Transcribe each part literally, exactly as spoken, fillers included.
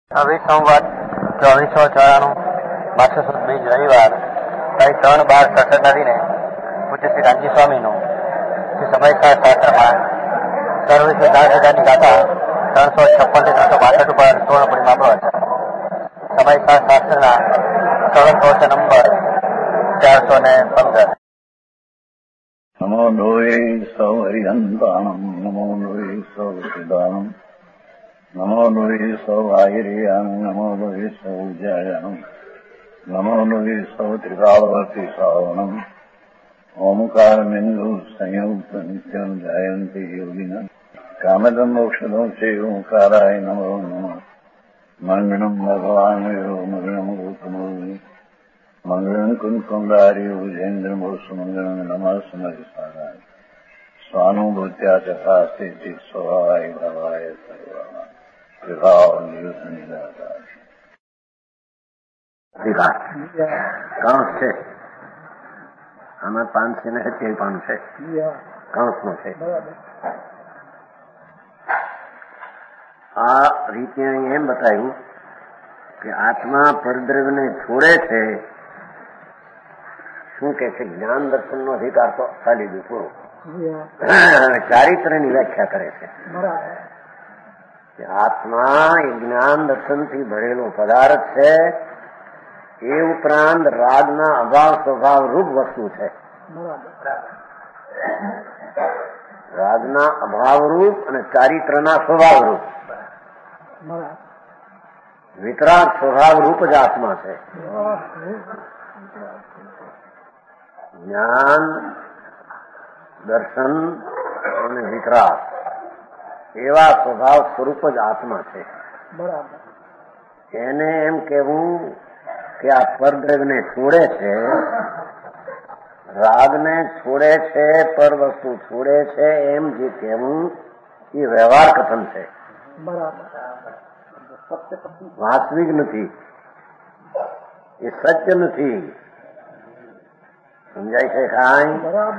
છવ્વીસ સંવત ચોવીસો ચોરાણું માસો સુદ બીજ રવિવાર તારીખ ત્રણ બાર સડસઠ ના દિને પૂજ્ય શ્રી રામજી સ્વામીનું શ્રી સમયસાર શાસ્ત્રમાં સર્વસ્વ દાસ હજારની ગાથા ત્રણસો છપ્પન થી ત્રણસો બાસઠ ઉપર સુવર્ણ પૂર્ણિમા પ્રવચન. સમયસાર શાસ્ત્રના સરળ પ્રવચન નંબર ચારસો ને પંદર. નમો લોહે સૌ હરિહંતાણમ નમો લોહે સૌ સિદ્ધાણમ નમો લોહે સૌ આયર્યાણમ નમો લોહે સૌ જયાણમ નમો લોહે સૌ ત્રિકાળવર્તી શ્રાવણમ ઓમકાર બિંદુ સંયુક્ત નિત્યમ જાયંતી યોગિના કામદમ મોક્ષદમ છે ઓંકારાય નમો નમઃ. મંગળમ ભગવાન મંગળમ ગૌતમો મંગળમ કુંકુંડાર્ય ભુજેન્દ્રમ સુમંગળમ નમઃ સમરિસારાય સ્વાનુભૂત્યા ચકાસ્તે ચિત સ્વભાવાય ભવાય સર્વા વિભાવ નિયુત નિરાકાર. કૌંસ છે આમાં પાંચસો ને સત્યાવી પાનું છે, કૌંસમાં છે. આ રીતે અહીં એમ બતાવ્યું કે આત્મા પરદ્રવ્યને છોડે છે. શું કે છે? જ્ઞાન દર્શન નો અધિકાર તો ખાલી દીધું પૂરું. ચારિત્ર્યની વ્યાખ્યા કરે છે કે આત્મા એ જ્ઞાન દર્શન થી ભરેલો પદાર્થ છે. એ ઉપરાંત રાગના અભાવ સ્વભાવ રૂપ વસ્તુ છે. રાગના અભાવ રૂપ અને ચારિત્રના સ્વભાવ રૂપ વિતરાગ સ્વભાવ રૂપ જ આત્મા છે. જ્ઞાન દર્શન અને વિતરાગ એવા સ્વભાવ સ્વરૂપ જ આત્મા છે. એને એમ કેવું કે આ પરદ્રવ્યને છોડે છે, રાગને છોડે છે, પર વસ્તુ છોડે છે, એમ જે કહેવું એ વ્યવહાર કથન છે. વાસ્તવિક નથી, એ સત્ય નથી. સમજાય છે કાંઈ?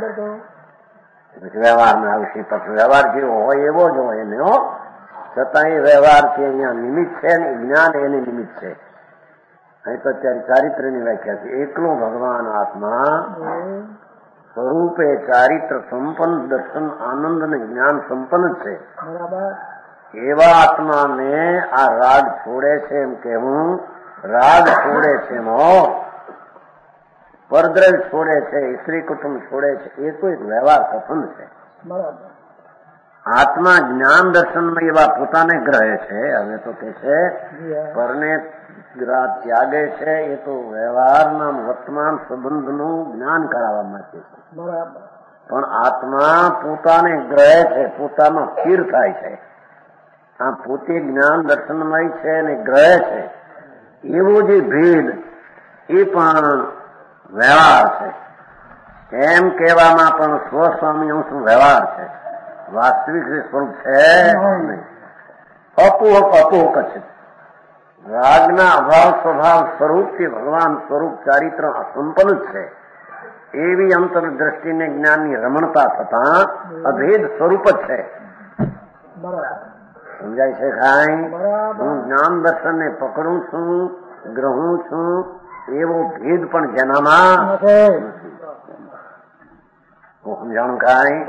પછી વ્યવહારમાં આવશે. પછી વ્યવહાર જેવો હોય એવો જ હોય એને હો, છતાં એ વ્યવહાર છે અહીંયા નિમિત્ત છે ને જ્ઞાન એની નિમિત્ત છે. અહીં તો અત્યારે ચારિત્ર્યની વ્યાખ્યા છે. એકલો ભગવાન આત્મા સ્વરૂપે ચારિત્ર સંપન્ન, દર્શન આનંદ અને જ્ઞાન સંપન્ન છે. એવા આત્માને આ રાગ છોડે છે એમ કેવું. રાગ છોડે છે એમો પરદ્રવ્ય છોડે છે, સ્ત્રી કુટુંબ છોડે છે, એ તો એક વ્યવહાર કથન છે. આત્મા જ્ઞાન દર્શનમાં એવા પોતાને ગ્રહે છે. હવે તો કે છે પરને ત્યાગે છે, એ તો વ્યવહારના વર્તમાન સંબંધનું જ્ઞાન કરાવવા માટે છે. પણ આત્મા પોતાને ગ્રહે છે, પોતામાં સ્થિર થાય છે. આ પોતે જ્ઞાન દર્શનમય છે અને ગ્રહે છે. એવો જે ભેદ એ પણ વ્યવહાર છે. એમ કહેવામાં પણ સ્વસ્વામી અંશનું વ્યવહાર છે. વાસ્તવિક સ્વરૂપ છે નહીં. અપોહક અપોહક છે. રાગના અભાવ સ્વભાવ સ્વરૂપથી ભગવાન સ્વરૂપ ચારિત્ર સંપન્ન છે. એવી અંતરદ્રષ્ટિને જ્ઞાનની રમણતા થતા અભેદ સ્વરૂપ જ છે. સમજાય છે ખાઈ? હું જ્ઞાન દર્શનને પકડું છું, ગ્રહું છું, એવો ભેદ પણ જેનામાં નથી. હું સમજાણું ખાઈ?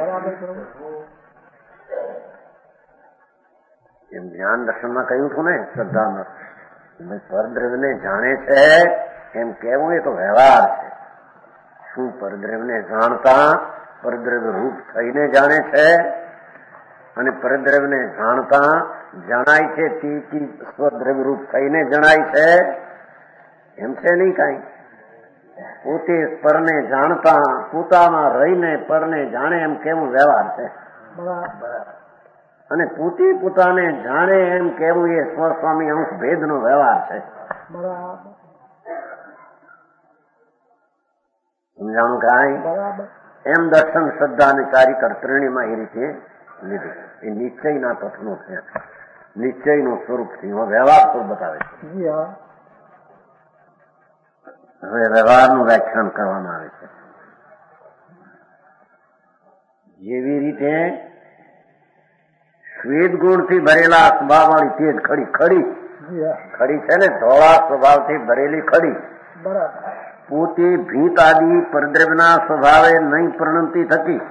એમ જ્ઞાન દર્શનમાં કહ્યું છું ને શ્રદ્ધામાં પરદ્રવ્યને જાણે છે એમ કેવું એ તો વ્યવહાર છે. શું પરદ્રવ્યને જાણતા પરદ્રવ્ય રૂપ થઈને જાણે છે અને પરદ્રવ્યને જાણતા જણાય છે તે સ્વદ્રવ્ય રૂપ થઈને જણાય છે એમ છે નહીં કાંઈ. પોતે પરને જાણતા પોતામાં રહીને પરને જાણે એમ કેવું વ્યવહાર છે. અને પોતે પોતાને જાણે એમ કેવું એ સ્વસ્વામી અંશ ભેદનો વ્યવહાર છે. સમજાણું કાંઈ? એમ દર્શન શ્રદ્ધા અને ચારિત્ર ત્રણેયમાં એ રીતે લીધું. એ નિશ્ચયના તત્વો છે. નિશ્ચયનું સ્વરૂપ થી વ્યવહાર સ્વરૂપ બતાવે છે. હવે વ્યવહારનું વ્યાખ્યાન કરવામાં આવે છે. જેવી રીતે શ્વેત ગુણથી ભરેલા સ્વભાવવાળી તેજ ખડી ખડી ખડી છે ને ધોળા સ્વભાવથી ભરેલી ખડી પૂતી ભીત આદિ પરદ્રવ્યના સ્વભાવે નહીં પ્રણમતી થતી.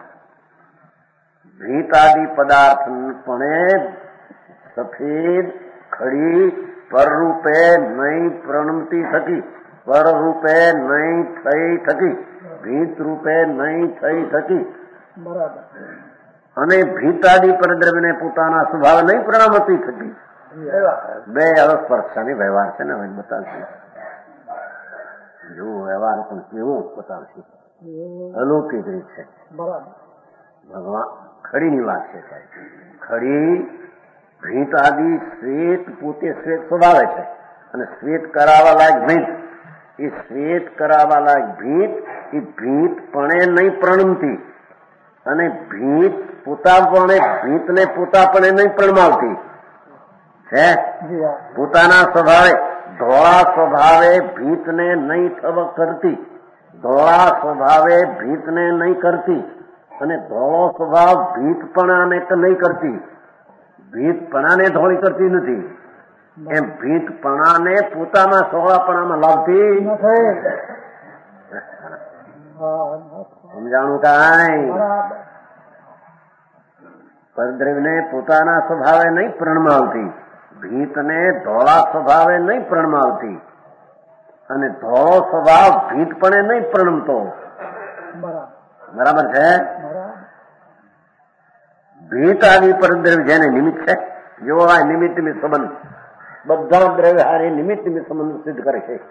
ભીત આદિ પદાર્થ પણ સફેદ ખડી પરરૂપે નહીં પ્રણમતી થતી, પરરૂપે નહીં થઈ થતી, ભીત રૂપે નહીં થઈ થતી. બરાબર. અને ભીતાદી પરદ્રવ્યને પોતાના સ્વભાવ નહીં પ્રણામતી થતી. બે અસ્પર્શાની વ્યવહાર છે ને હવે બતાવશે. જો વ્યવહાર પણ કેવો બતાવશે, અલૌકિક રીત છે. ભગવાન ખડીની વાત છે. ખડી ભીત આદિ શ્વેત પોતે શ્વેત સ્વભાવે છે અને શ્વેત કરાવવા લાયક ભીત, એ શ્વેત કરાવવા લાયક ભીત એ ભીત પણ નહીં પ્રણમતી અને ભીત પોતાપણે ભીતને પોતાપણે નહીં પ્રણમાવતી છે. પોતાના સ્વભાવે ધોળા સ્વભાવે ભીતને નહીં થવ કરતી, ધોળા સ્વભાવે ભીતને નહીં કરતી અને ધોળો સ્વભાવ ભીતપણાને નહીં કરતી. ભીતપણાને ધોળી કરતી નથી, એમ ભીતપણાને પોતાના સોળાપણામાં લાવતી. સમજાણું કાંઈ? પરદ્રવ્યને પોતાના સ્વભાવે નહીં પ્રણમાવતી, ભીતને ધોળા સ્વભાવે નહીં પ્રણમાવતી અને ધોળો સ્વભાવ ભીતપણે નહીં પ્રણમતો. બરાબર છે. ભીત આદિ પરદ્રવ્ય જેને નિમિત્ત છે, જેવો આ નિમિત્ત નિમિત્ત સંબંધ બધા દ્રવ્ય હારે નિમિત્ત નિમિત્ત સંબંધ સિદ્ધ કરે છે.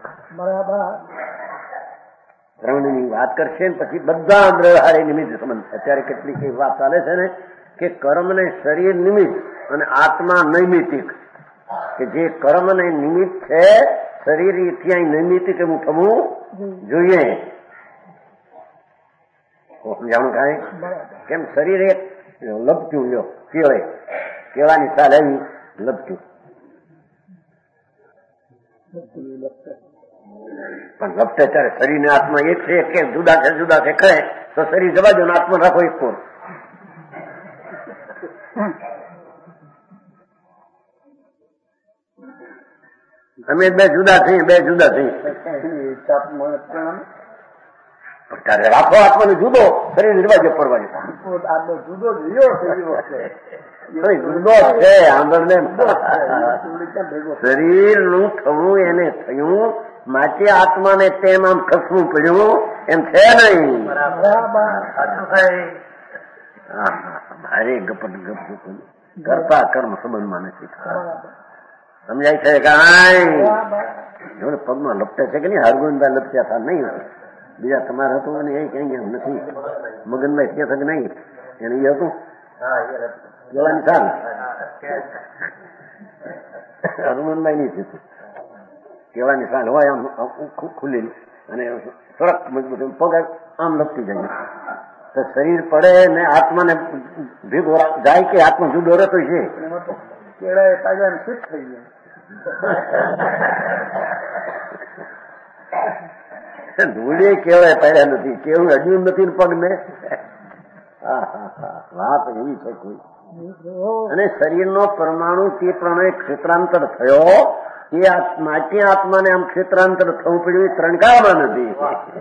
ત્રણની વાત કરશે પછી બધા દ્રવ્ય હારે નિમિત્ત સંબંધ. અત્યારે કેટલીક એવી વાત ચાલે છે ને કે કર્મને શરીર નિમિત્ત અને આત્મા નૈમિતિક, કે જે કર્મને નિમિત્ત છે શરીર ત્યાં નૈમિતિક એવું થવું જોઈએ. સમજાણું કાંઈ? કેમ શરીર એક લપટ્યું લ્યો, કેળે કેળાની સાલ આવી લપટ્યું, પણ લપટે ત્યારે શરીર ને આત્મા એક છે કે જુદા છે જુદા છે કહે તો શરીર જવા દો ને આત્મા રાખો એક કોર. અમે બે જુદા છીએ, બે જુદા છીએ ત્યારે રાખો આત્માને જુદો, શરીર નિર્વાજો પરવા જુદો જુદો છે. આંગળને શરીરનું થવું એને થયું, માટે આત્માને તેમ આમ ખસવું પડ્યું એમ છે નહીં. ભારે ગપટ ગપ કરતા કર્મ સંબંધમાં નથી. સમજાય છે કાંઈ? પગમાં લપટે છે કે નહીં? હરગોવિંદભાઈ લપટ્યા હતા નહીં, બીજા તમારા હતું અને એ કઈ એમ નથી. મગનભાઈ કે કે નહીં એને એ હતું કેળાની સાલ હનુમાનભાઈ નહીં થયું. કેળાની સાલ હોય આમ ખુલ્લી અને સરસ મજબૂત પગ આમ લપટી જાય તો શરીર પડે ને આત્માને ભેગો જાય કે આત્મા જુદો રહેતો છે. કેળા તાજા ફિટ થઈ ગયા. ધૂળે કેવાય પડ્યા નથી, કેવું અડ્યું નથી પગ ને. વાત એવી છે કોઈ. અને શરીરનો પરમાણુ તે પ્રમાણે ક્ષેત્રાંતર થયો એ માટે આત્માને આમ ક્ષેત્રાંતર થવું પડ્યું એ ત્રણકારમાં નથી.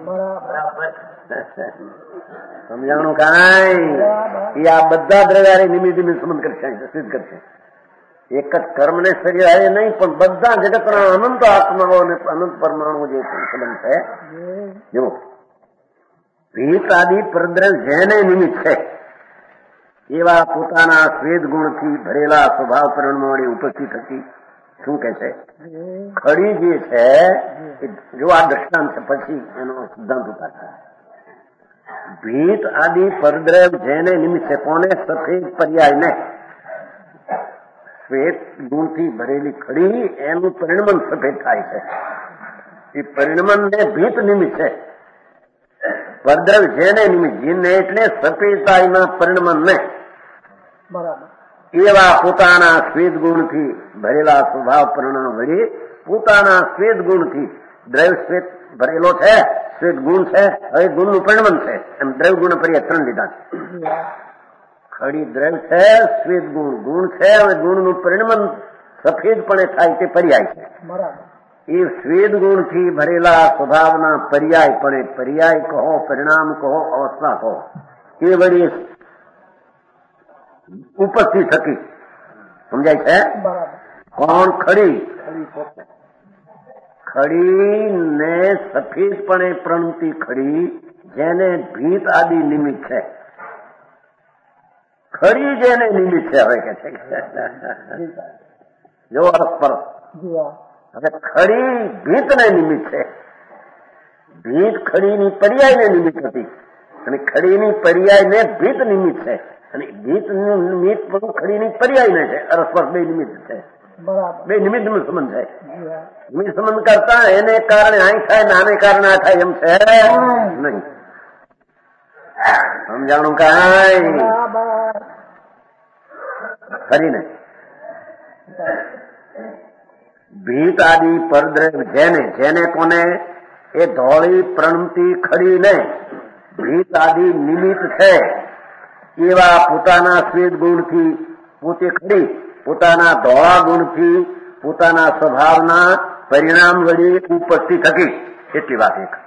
સમજાણું કાંઈ? એ આ બધા દ્રવ્યારે નિમિત્ત નિમિત્ત સંબંધ કરશે, સિદ્ધ કરશે. એક જ કર્મને શરીર આવે નહીં પણ બધા જગતના અનંત આત્માઓ અને અનંત પરમાણુ જે સંબંધ છે. જો ભીત આદિ પરદ્રવ્ય જેને નિમિત્ત છે એવા પોતાના સ્વેદ ગુણથી ભરેલા સ્વભાવ પરિણમોની ઉપસ્થિત હતી. શું કે છે? ખડી જે છે જો આ દ્રષ્ટાંત છે પછી એનો સિદ્ધાંત ઉતારતા. ભીત આદિ પરદ્રવ્ય જેને નિમિત્ત છે, કોને? સફેદ પર્યાય ને શ્વેત ગુણથી ભરેલી ખડી એનું પરિણમન સફેદ થાય છે. એ પરિણમન ને ભીત નિમિત્ત છે. પરદ્રવ્ય જેને નિમિત્ત, જીને એટલે સફેદતાના પરિણમન ને એવા પોતાના શ્વેત ગુણથી ભરેલા સ્વભાવ પરિણામ વળી પોતાના શ્વેત ગુણથી દ્રવ્ય શ્વેત ભરેલો છે, શ્વેત ગુણ છે, હવે ગુણનું પરિણમન છે. એમ દ્રવ્ય ગુણ પર્યાય ત્રણ લીધા છે. ખડી દ્રવ્ય છે, શ્વેત ગુણ ગુણ છે, હવે ગુણનું પરિણમન સફેદપણે થાય તે પર્યાય છે. બરાબર. એ શ્વેત ગુણથી ભરેલા સ્વભાવના પર્યાય પણ પર્યાય કહો, પરિણામ કહો, અવસ્થા કહો, એ વળી ઉપસ્થિત થકી સમજાય છે. બરાબર. કોણ? ખડી. ખરી પોતે. ખડી ને સફેદપણે પ્રણતી ખડી, જેને ભીત આદિ નિમિત્ત છે. ખડી જેને નિમિત્ત છે. હવે કે છે જો અરસપરસ. હવે ખડી ભીતને નિમિત્ત છે. ભીત ખડીની પર્યાયને નિમિત્ત હતી અને ખડીની પર્યાયને ભીત નિમિત્ત છે અને ભીત નિમિત્ત બધું ખડીની પર્યાયને છે. અરસપરસ બે નિમિત્ત છે. બરાબર. બે નિમિત્ત નું સંબંધ છે. નિમિત્ત સંબંધ કરતા એને કારણે અહીં થાય ને આને કારણે આ થાય એમ છે નહીં. સમજાણું કાંઈ ખરીને ભીત આદિ પરદ્રવ જેને જેને કોને એ ધોળી પ્રણમતી ખડીને ભીત આદિ નિમિત્ત છે એવા પોતાના શ્વેત ગુણથી પોતે ખડી, પોતાના ધોળા ગુણથી પોતાના સ્વભાવના પરિણામ વળી ઉપસ્થિત થકી. એટલી વાત એક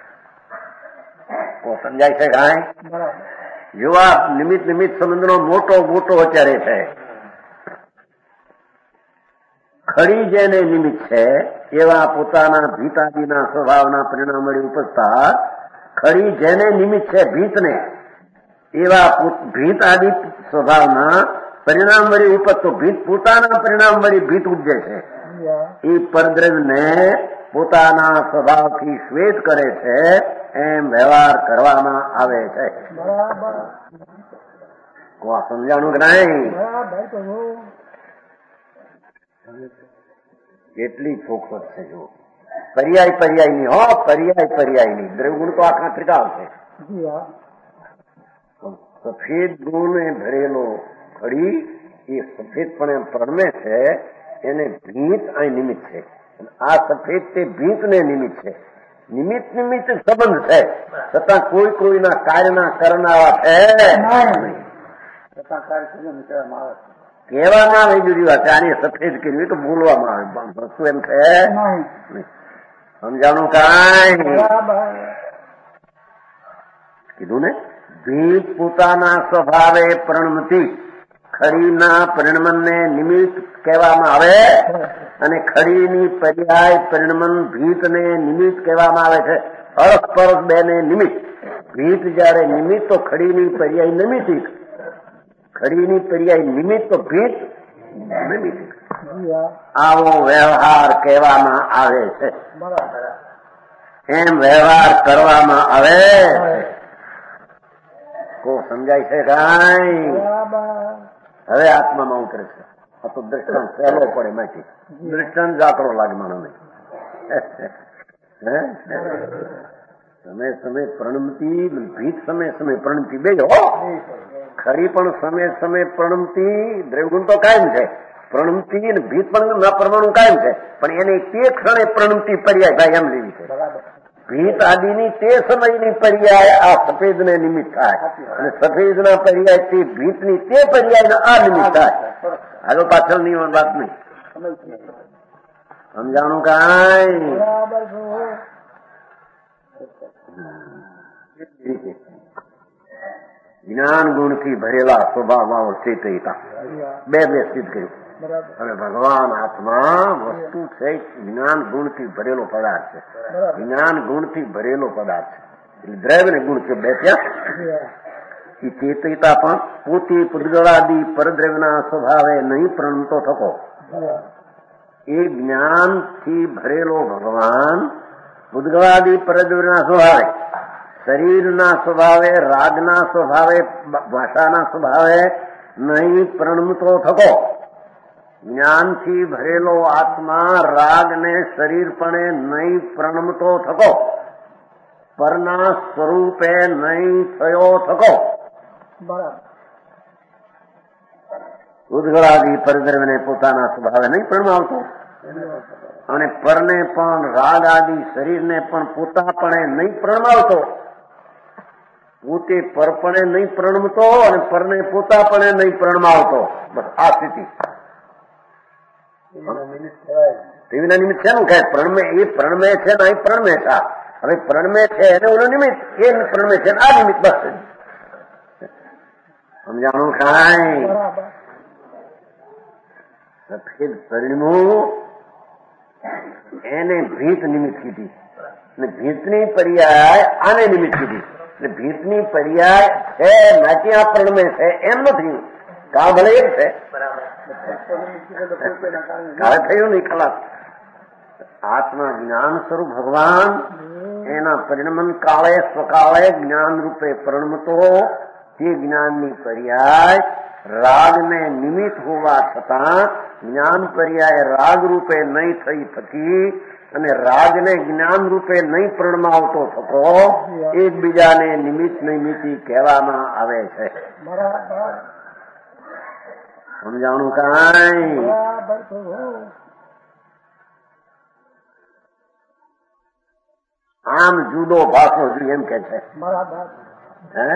સમજાય છે કાંઈ? જેવા નિમિત્ત નિમિત્ત સંબંધનો મોટો મોટો અત્યારે છે. ખડી જેને નિમિત્ત છે એવા પોતાના ભીતાદિના સ્વભાવના પરિણામ વળી ઉપજતા ખડી જેને નિમિત્ત છે ભીતને એવા ભીત આદિ સ્વભાવના પરિણામ વળી ઉપજતો ભીત પોતાના પરિણામ વળી ભીત ઉપજે છે. એ પરદ્રવ્યને પોતાના સ્વભાવથી શ્વેત કરે છે એમ વ્યવહાર કરવામાં આવે છે. સમજાણું કે નહીં? કેટલી ચોખવટ છે જો. પર્યાય પર્યાયની હો, પર્યાય પર્યાયની. દ્રવગુણ તો આખા ત્રિકાળ છે. સફેદ ગુણ ભરેલો ખડી એ સફેદપણે પ્રણમે છે એને ભીત અહીં નિમિત્ત છે. આ સફેદ તે ભીતને નિમિત્ત છે. નિમિત્ત નિમિત્ત સંબંધ છે છતાં કોઈ કોઈના કાર્યના કરનારા છે નહીં. કહેવામાં આવે જુદી વાત. આની સફેદ કર્યું તો બોલવામાં આવે વસ્તુ એમ છે. સમજાણું કાંઈ? કીધું ને ભીત પોતાના સ્વભાવે પ્રણમતી ખડીના પરિણમનને નિમિત્ત કહેવામાં આવે અને ખડીની પર્યાય પરિણમન ભીતને નિમિત્ત કહેવામાં આવે છે. અરસ પરસ બેને નિમિત્ત. ભીત જયારે નિમિત્ત તો ખડીની પર્યાય નિમિત્તિક, ખડીની પર્યાય નિમિત્ત તો ભીત નિમિત્તિક. આવો વ્યવહાર કહેવામાં આવે છે. એમ વ્યવહાર કરવામાં આવે. કો સમજાય છે કાંઈ? હવે આત્મામાં ઉતરે છે. આ તો દ્રષ્ટાંત સહેલો પડે માંથી. દ્રષ્ટાંત જાકરો લાગે મને. સમય સમય પ્રણમતી ભીત સમય સમય પ્રણમતી બે હો. ખરી પણ સમય સમય પ્રણમતી દ્રવગુણ તો કાયમ છે. પ્રણમતી અને ભીત પણ ન પરમાણુ કાયમ છે પણ એને તે ક્ષણે પ્રણમતી પર્યાય ભાઈ એમ લેવી છે. ભીત આદિની તે સમયની પર્યાય આ સફેદને નિમિત્ત થાય અને સફેદના પર્યાયથી ભીતની તે પર્યાયના આ નિમિત્ત થાય. આગળ પાછળની વાત નહીં. સમજાણું કાંઈ? જ્ઞાન ગુણથી ભરેલા સ્વભાવ વાળો ચેતયતા બે બે સિદ્ધ કર્યું. હવે ભગવાન આત્મા વસ્તુ છે જ્ઞાન ગુણથી ભરેલો પદાર્થ છે. જ્ઞાન ગુણથી ભરેલો પદાર્થ છે એટલે દ્રવ્ય ને ગુણ છે બે ત્યાં. એ ચેતયતા પણ પોતે પુદ્ગળાદિ પરદ્રવ્યના સ્વભાવે નહીં પ્રણમતો થકો. એ જ્ઞાનથી ભરેલો ભગવાન પુદ્ગળાદિ પરદ્રવ્યના સ્વભાવે, શરીરના સ્વભાવે, રાગના સ્વભાવે, ભાષાના સ્વભાવે નહીં પ્રણમતો થકો. જ્ઞાનથી ભરેલો આત્મા રાગને શરીરપણે નહીં પ્રણમતો થકો. પરના સ્વરૂપે નહીં થયો થકો. ઉદ્ગળાદિ પરદ્રવ્યને પોતાના સ્વભાવે નહીં પ્રણમાવતો અને પરને પણ રાગ આદિ શરીરને પણ પોતાપણે નહીં પ્રણમાવતો. પોતે પરપણે નહીં પ્રણમતો અને પરને પોતાપણે નહીં પ્રણમાવતો. બસ આ સ્થિતિ. ટીવીના નિમિત્ત છે ને કહે પ્રણમે એ પ્રણમે છે ને અહીં પ્રણમે છે હવે પ્રણમે છે એને ઓલો નિમિત્ત એ પ્રણમે છે આ નિમિત્ત બસ સમજાણું કાંઈ સફેદ પરિણમું એને ભીત નિમિત્ત કીધી અને ભીતની પર્યાય આને નિમિત્ત કીધી એટલે ભીતની પર્યાય છે નાચી આ પ્રણમે છે એમ નથી કા ભલે એમ છે કાળ થયું નહીં ખલાસ આત્મા જ્ઞાન સ્વરૂપ ભગવાન એના પરિણમન કાળે સ્વકાળે જ્ઞાન રૂપે પરિણમતો તે જ્ઞાનની પર્યાય રાગને નિમિત્ત હોવા છતાં જ્ઞાન પર્યાય રાગ રૂપે નહીં થઈ થકી અને રાગને જ્ઞાન રૂપે નહીં પ્રણમાવતો થતો એકબીજાને નિમિત્ત નિમિત્તિ કહેવામાં આવે છે સમજાણું કાંઈ આમ જુદો ભાષો એમ કે છે હે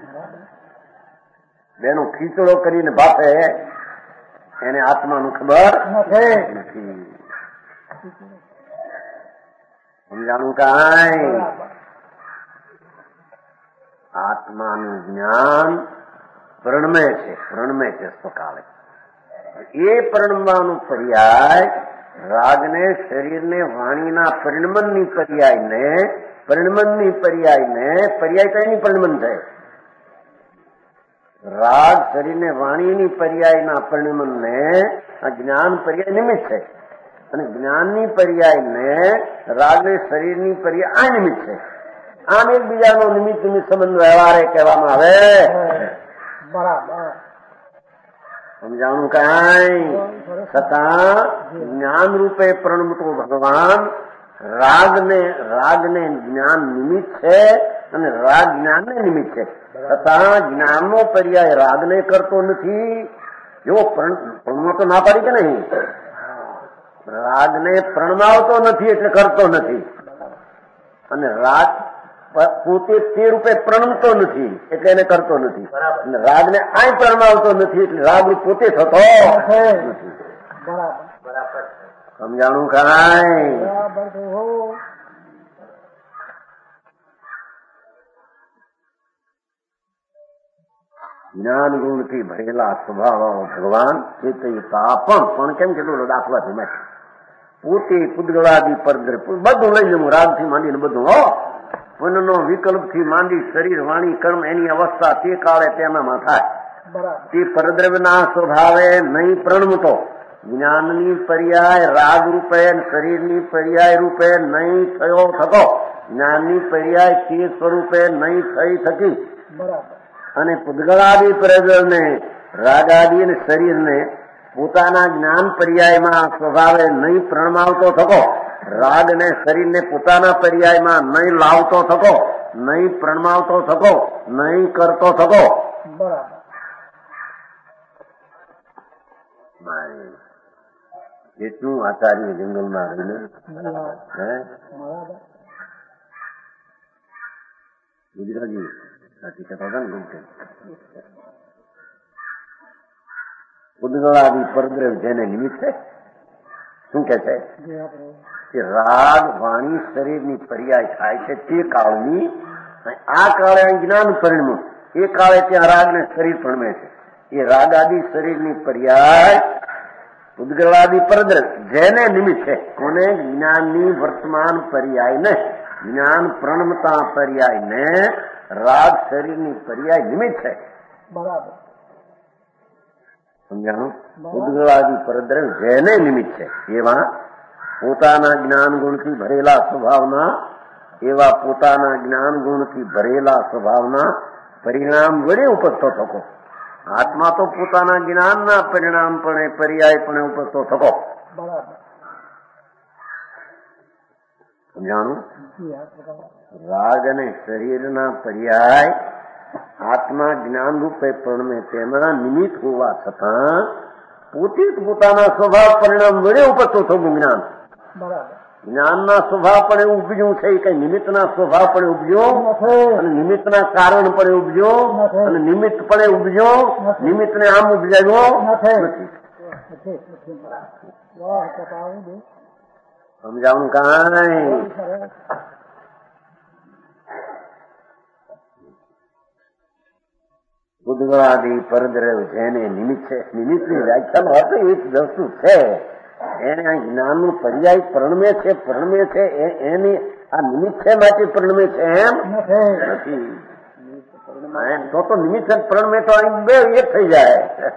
બેનો ખીચડો કરીને ભાષે એને આત્માનું ખબર નથી સમજાણું કાંઈ આત્માનું જ્ઞાન પ્રણમે છે પ્રણમે છે સ્વકાળે એ પ્રણમવાનું પર્યાય રાગને શરીરને વાણીના પરિણમનની પર્યાયને પરિણમનની પર્યાયને પર્યાય તો એની પરિણમન છે રાગ શરીરને વાણીની પર્યાયના પરિણમનને આ જ્ઞાન પર્યાય નિમિત્ત છે અને જ્ઞાનની પર્યાયને રાગને શરીરની પર્યાય આ નિમિત્ત છે આમ એકબીજાનો નિમિત્ત નિમિત્ત સંબંધ વ્યવહારે કહેવામાં આવે બરાબર સમજાણું કાંઈ છતાં જ્ઞાન રૂપે પ્રણમતો ભગવાન રાગને રાગને જ્ઞાન નિમિત્ત છે અને રાગ જ્ઞાનને નિમિત્ત છે છતાં જ્ઞાનનો પર્યાય રાગને કરતો નથી જો પ્રણમો તો ના પાડી કે નહીં રાગને પ્રણમાવતો નથી એટલે કરતો નથી અને રાગ પોતે તે રૂપે પ્રણમતો નથી એટલે એને કરતો નથી અને રાગને આ પ્રણમાવતો નથી એટલે રાગ પોતે થતો નથી સમજાણું કાંઈ જ્ઞાન ગુણથી ભરેલા સ્વભાવ ભગવાન ચેતયતા પણ પણ કેમ કેટલો દાખલાથી મેં પોતે પુદ્ગળાદી પરદ્ર બધું લઈ જવું રાગથી માંડીને બધું હો મનનો વિકલ્પથી માંડી શરીર વાણી કર્મ એની અવસ્થા તે કાળે તેનામાં થાય તે પરદ્રવ્યના સ્વભાવે નહીં પ્રણમતો જ્ઞાનની પર્યાય રાગ રૂપે શરીરની પર્યાય રૂપે નહીં થયો થતો જ્ઞાનની પર્યાય તે સ્વરૂપે નહીં થઈ થકી અને પુદ્ગળાદી પ્રજ્ઞને રાગાદી અને શરીરને પોતાના જ્ઞાન પર્યાયમાં સ્વભાવે નહીં પ્રણમાવતો થકો રાગ ને શરીરને પોતાના પર્યાયમાં નહીં લાવતો થકો નહીં પ્રણમાવતો થકો નહીં કરતો થકો એટલું આચાર્ય જંગલમાં રહીને હે ગુજરાતી સાચી કહેતા હતા ને ઉદ્ગળાદી પરદ્રવ જેને નિમિત્ત છે શું કે છે કે રાગ વાણી શરીરની પર્યાય થાય છે તે કાળની આ કાળે જ્ઞાન પરિણમું એ કાળે ત્યાં રાગ ને શરીર પ્રણમે છે એ રાગ આદિ શરીરની પર્યાય ઉદ્ગળાદી પરદ્રવ જેને નિમિત્ત છે કોને જ્ઞાનની વર્તમાન પર્યાય ને જ્ઞાન પ્રણમતા પર્યાય ને રાગ શરીરની પર્યાય નિમિત્ત છે બરાબર સમજાણું ઉદ્ગળાદી પરદ્રવ જેને નિમિત્ત છે એવા પોતાના જ્ઞાન ગુણથી ભરેલા સ્વભાવના એવા પોતાના જ્ઞાન ગુણથી ભરેલા સ્વભાવના પરિણામ વડે ઉપજતો થકો આત્મા તો પોતાના જ્ઞાનના પરિણામપણે પર્યાયપણે ઉપજતો થકો સમજાણું રાગ અને શરીરના પર્યાય આત્મા જ્ઞાન રૂપે પ્રણમે તેના નિમિત્ત હોવા છતાં પોતે જ પોતાના સ્વભાવ પરિણામ વડે ઉપજતો થવું જ્ઞાન જ્ઞાનના સ્વભાવ પણ ઉપજ્યું છે કઈ નિમિત્તના સ્વભાવ પણ ઉપજ્યો અને નિમિત્તના કારણ પણ ઉપજ્યો અને નિમિત્ત પણ ઉપજ્યો નિમિત્તને આમ ઉપજાવ્યો નથી સમજાવું કાંઈ બુદ્ધવાદી પરદ્રવ જેને નિમિત્ત છે, નિમિત્તની વ્યાખ્યાનો હતો એક વસ્તુ છે, એને આ જ્ઞાનનું પર્યાય પ્રણમે છે, પ્રણમે છે એની આ નિમિત્ત છે માટે પ્રણમે છે એમ નથી. તો તો નિમિત્ત પ્રણમે તો અહીં બે એક થઈ જાય.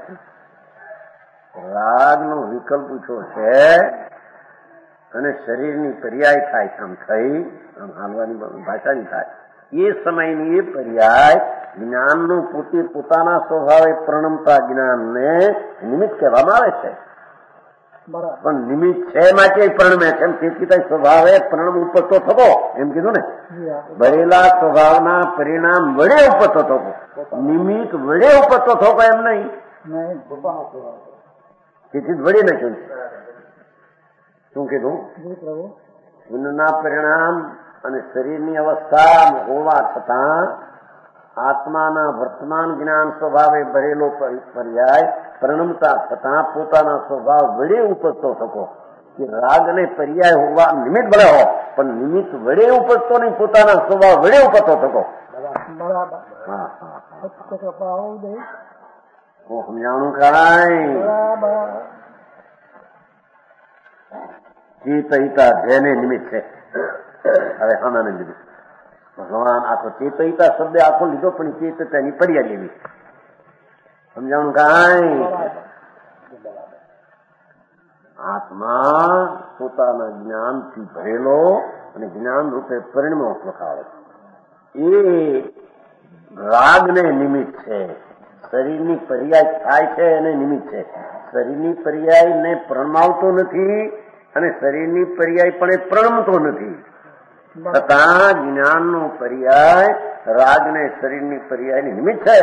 રાગનો વિકલ્પ પૂછો છે અને શરીરની પર્યાય થાય આમ થઈ આમ હાલવાની ભાષાની થાય એ સમયની એ પર્યાય જ્ઞાનનું પોતે પોતાના સ્વભાવે પ્રણમતા જ્ઞાનને નિમિત્ત કહેવામાં આવે છે. પણ નિમિત્ત છે માટે પ્રણમે છે તેથી સ્વભાવે પ્રણમ ઉપજતો થતો એમ કીધું ને. ભરેલા સ્વભાવના પરિણામ વડે ઉપજતો થતો, નિમિત્ત વડે ઉપજતો થતો એમ નહીં. તેથી વડે નાખ્યું છે. શું કીધું? ગુણના પરિણામ અને શરીરની અવસ્થા હોવા છતાં આત્માના વર્તમાન જ્ઞાન સ્વભાવે ભરેલો પર્યાય પ્રણમતા છતાં પોતાના સ્વભાવ વડે ઉપજતો થતો કે રાગ અને પર્યાય હોવા નિમિત્ત ભલે હો પણ નિમિત્ત વડે ઉપજતો નહીં, પોતાના સ્વભાવ વડે ઉપજતો થતો. હા હા સમજાણું કાંઈ ચેતહિતા જેને નિમિત્ત છે. હવે આનાને લીધું ભગવાન આખો ચેતહિતા શબ્દ આખો લીધો પણ ચેતતાની પર્યાય લેવી. સમજાણું કાંઈ આત્મા પોતાના જ્ઞાનથી ભરેલો અને જ્ઞાન રૂપે પરિણમો લખાવે એ રાગને નિમિત્ત છે. શરીરની પર્યાય થાય છે એને નિમિત્ત છે. શરીરની પર્યાયને પ્રણમાવતો નથી અને શરીરની પર્યાય પણ એ પ્રણમતો નથી. છતાં જ્ઞાનનો પર્યાય રાગને શરીરની પર્યાયની નિમિત્ત છે.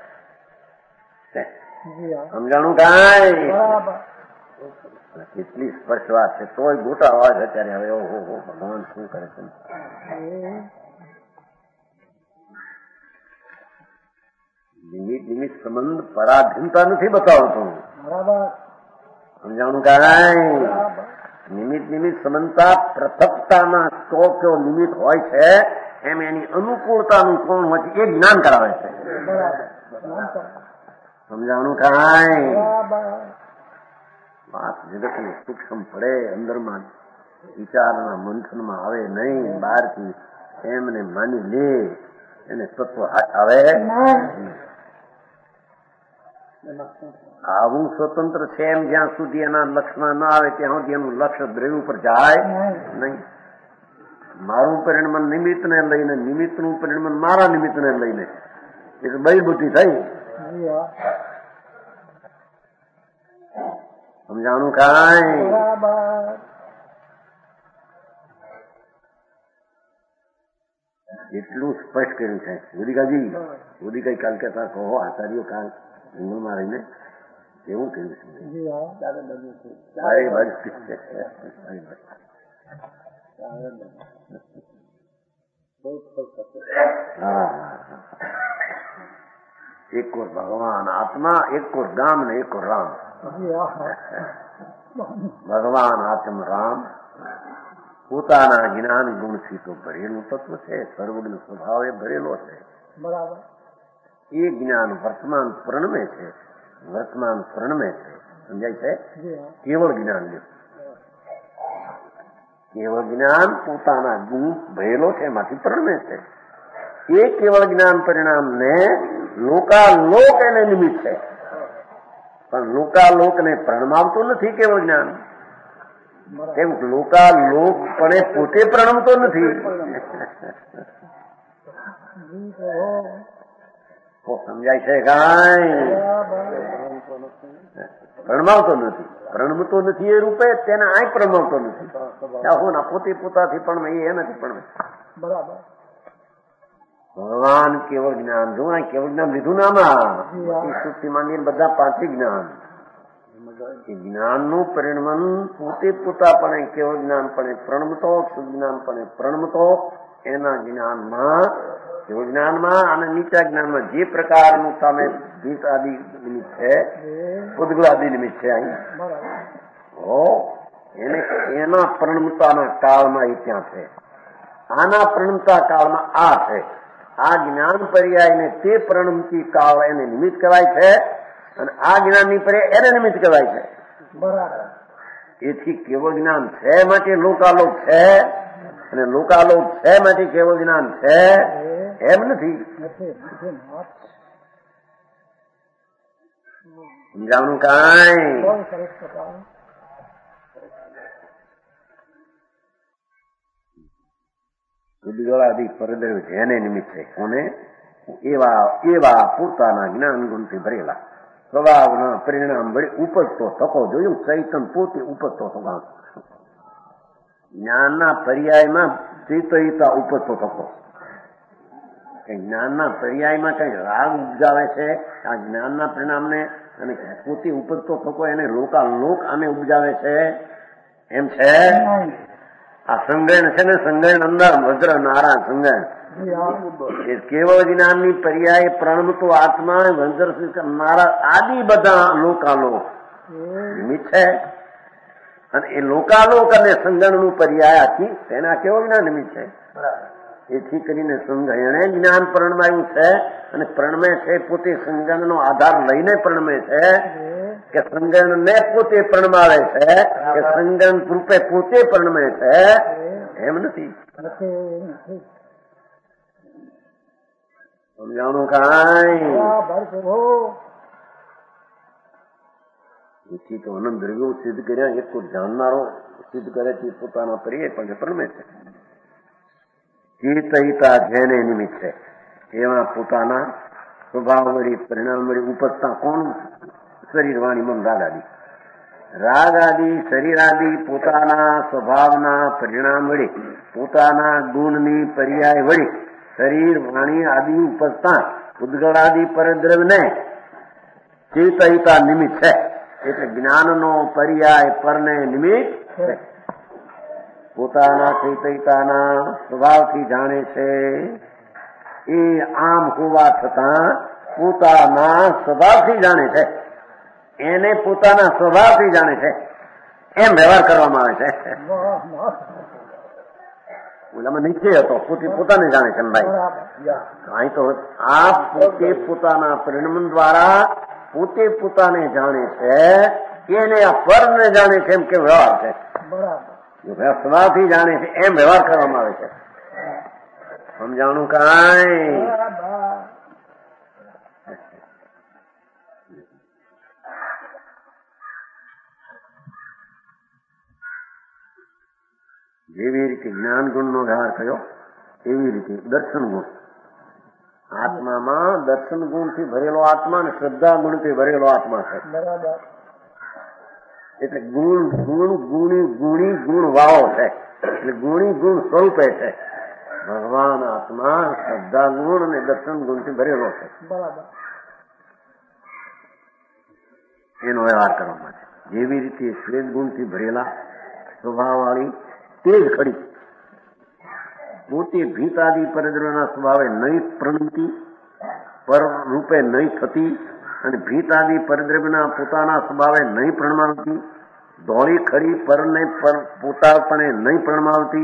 સમજાણું કાંઈ કેટલી સ્પષ્ટ વાત છે. તોય મોટા અવાજ અત્યારે હવે ઓહો ભગવાન શું કરે છે. નિમિત્ત નિમિત્ત સંબંધ પરાધીનતા નથી બતાવતો. સમજાણું કાંઈ નિમિત્ત નિમિત્ત સંબંધતા પૃથકતાના તો કેવો નિમિત્ત હોય છે એમ એની અનુકૂળતાનું કોણ હોય છે એ જ્ઞાન કરાવે છે. સમજાણું કાંઈ વાત જગતને સૂક્ષ્મ પડે, અંદરમાં વિચારના મંથનમાં આવે નહીં, બહારથી એમને માની લે એને તત્વ હાથ આવે. આવું સ્વતંત્ર છે એમ જ્યાં સુધી એના લક્ષમાં ન આવે ત્યાં સુધી એનું લક્ષ્ય દ્રવ્ય ઉપર જાય નહીં. મારું પરિણમન નિમિત્તને લઈને, નિમિત્તનું પરિણમન મારા નિમિત્તને લઈને એ તો બઈ બુદ્ધિ થઈ. સમજાણું કાંઈ એટલું સ્પષ્ટ કર્યું છે. ગોદિકાજી ગોદિકાઈ કાલ કહેતા કહો આચાર્યો કાલ જંગલમાં રહીને એવું કર્યું છે. હા એક ઓર ભગવાન આત્મા, એક ઓર ગામ ને એક ઓર રામ. ભગવાન આત્મ રામ પોતાના જ્ઞાન ગુણથી તો ભરેલું તત્વ છે, સર્વજ્ઞ સ્વભાવ એ ભરેલો છે. બરાબર. એ જ્ઞાન વર્તમાન પ્રણમે છે, વર્તમાન પ્રણમે છે. સમજાય છે? કેવળ જ્ઞાન લે. કેવળ જ્ઞાન પોતાના ગુણ ભરેલો છે એમાંથી પ્રણમે છે. એ કેવળ જ્ઞાન પરિણામને લોકાલોક એને નિમિત્ત છે પણ લોકાલોકને પ્રણમાવતું નથી કેવળ જ્ઞાન. કેમ લોકાલોક પણ પોતે પ્રણમતો નથી. સમજાય છે કાંઈ? પ્રણમાવતો નથી, પ્રણમતો નથી એ રૂપે તેને આ પ્રણમાવતો નથી. હું ના પોતે પોતાથી પણ એ નથી પણ બરાબર. ભગવાન કેવળ જ્ઞાન જો કેવળ જ્ઞાન લીધું ને આમાં સુખથી માંડીને બધા પાંચી જ્ઞાન જ્ઞાનનું પરિણમન પોતે પોતાપણે કેવળ જ્ઞાનપણે પ્રણમતો, શુદ્ધ જ્ઞાનપણે પ્રણમતો એના જ્ઞાનમાં કેવો જ્ઞાનમાં અને નીચા જ્ઞાનમાં જે પ્રકારનું તમે ભીત આદિ નિમિત્ત છે, ઉદ્ગલ આદિ નિમિત્ત છે અહીંયા હો એને એના પ્રણમતાના કાળમાં એ ત્યાં છે, આના પ્રણમતા કાળમાં આ છે. આ જ્ઞાન પર્યાયને તે પ્રણમતી કાળ એને નિમિત્ત કહેવાય છે અને આ જ્ઞાનની પર્યાય એને નિમિત્ત કહેવાય છે. બરાબર. એથી કેવો જ્ઞાન છે માટે લોકાલોક છે અને લોકાલોક છે માટે કેવો જ્ઞાન છે એમ નથી. સમજાવનું કાંઈ ઉદ્ગલાદી પરદ્રવ્ય જેને નિમિત્ત છે કોને એવા એવા પોતાના જ્ઞાન ગુણથી ભરેલા સ્વભાવના પરિણામ વડે ઉપજતો થકો. જોયું ચૈતન પોતે ઉપજતો થકો. જ્ઞાનના પર્યાયમાં ચેતયતા ઉપજતો થકો. જ્ઞાનના પર્યાયમાં કઈ રાગ ઉપજાવે છે આ જ્ઞાનના પરિણામને અને પોતે ઉપજતો થકો એને લોકાલોક આને ઉપજાવે છે એમ છે. આ સંગણ છે ને સંગણ અંદર વજ્ર નારા સંગણ એ કેવળ જ્ઞાનની પર્યાય પ્રણમતો આત્મા વજ્ર નારા આદિ બધા લોકાલોક નિમિત્ત છે અને એ લોકાલોક અને સંગણનું પર્યાય આથી તેના કેવો જ્ઞાન નિમિત્ત છે. એથી કરીને સંગણે જ્ઞાન પ્રણમાયું છે અને પ્રણમે છે પોતે સંગણનો આધાર લઈને પ્રણમે છે કે સંગણને પોતે પ્રણમાવે છે કે સંગણ રૂપે પોતે પ્રણમે છે એમ નથી. સમજાણું કાંઈ એથી તો અનંત દ્રવ્યો સિદ્ધ કર્યા એક તો જાણનારો સિદ્ધ કરે છે પોતાના પર્યાય પણ પ્રણમે છે. ચેતયતા જેને નિમિત્ત છે એવા પોતાના સ્વભાવ વળી પરિણામ વળી ઉપજતા કોણ શરીર વાણી મન રાગ આદિ રાગ આદિ શરીર આદિ પોતાના સ્વભાવના પરિણામ વળી પોતાના ગુણની પર્યાય વળી શરીર વાણી આદિ ઉપજતા ઉદ્ગળાદિ પરદ્રવ્યને ચેતયતા નિમિત્ત છે. એટલે જ્ઞાનનો પર્યાય પરને નિમિત્ત છે. પોતાના ચેતયતાના સ્વભાવથી જાણે છે એ આમ હોવા છતાં પોતાના સ્વભાવથી જાણે છે. એને પોતાના સ્વભાવથી જાણે છે એમ વ્યવહાર કરવામાં આવે છે. ઓલામાં નીચે હતો પોતે પોતાને જાણે છે ભાઈ. અહીં તો આ પોતે પોતાના પરિણામ દ્વારા પોતે પોતાને જાણે છે એને આ પરને જાણે છે એમ કે વ્યવહાર છે. સ્વભાવથી જાણે છે એમ વ્યવહાર કરવામાં આવે છે. સમજાણું કાંઈ જેવી રીતે જ્ઞાન ગુણનો વ્યવહાર થયો એવી રીતે દર્શન ગુણ આત્મામાં દર્શન ગુણથી ભરેલો આત્મા અને શ્રદ્ધા ગુણથી ભરેલો આત્મા છે. એટલે ગુણ ગુણ ગુણી ગુણી ગુણ વાવો છે. એટલે ગુણી ગુણ સ્વરૂપે છે. ભગવાન આત્મા શ્રદ્ધા ગુણ અને દર્શન ગુણથી ભરેલો છે. એનો વ્યવહાર કરવા માટે જેવી રીતે શ્વેત ગુણથી ભરેલા સ્વભાવવાળી તે જ ખડી પોતે ભીતાદિ પરદ્રવ્યના સ્વભાવે નહીં પ્રણમતી પર રૂપે નહીં થતી અને ભીતાદિ પરદ્રવ્યના પોતાના સ્વભાવે નહીં પ્રણમાવતી ધોળી ખરી પરને પર પોતાપણે નહીં પ્રણમાવતી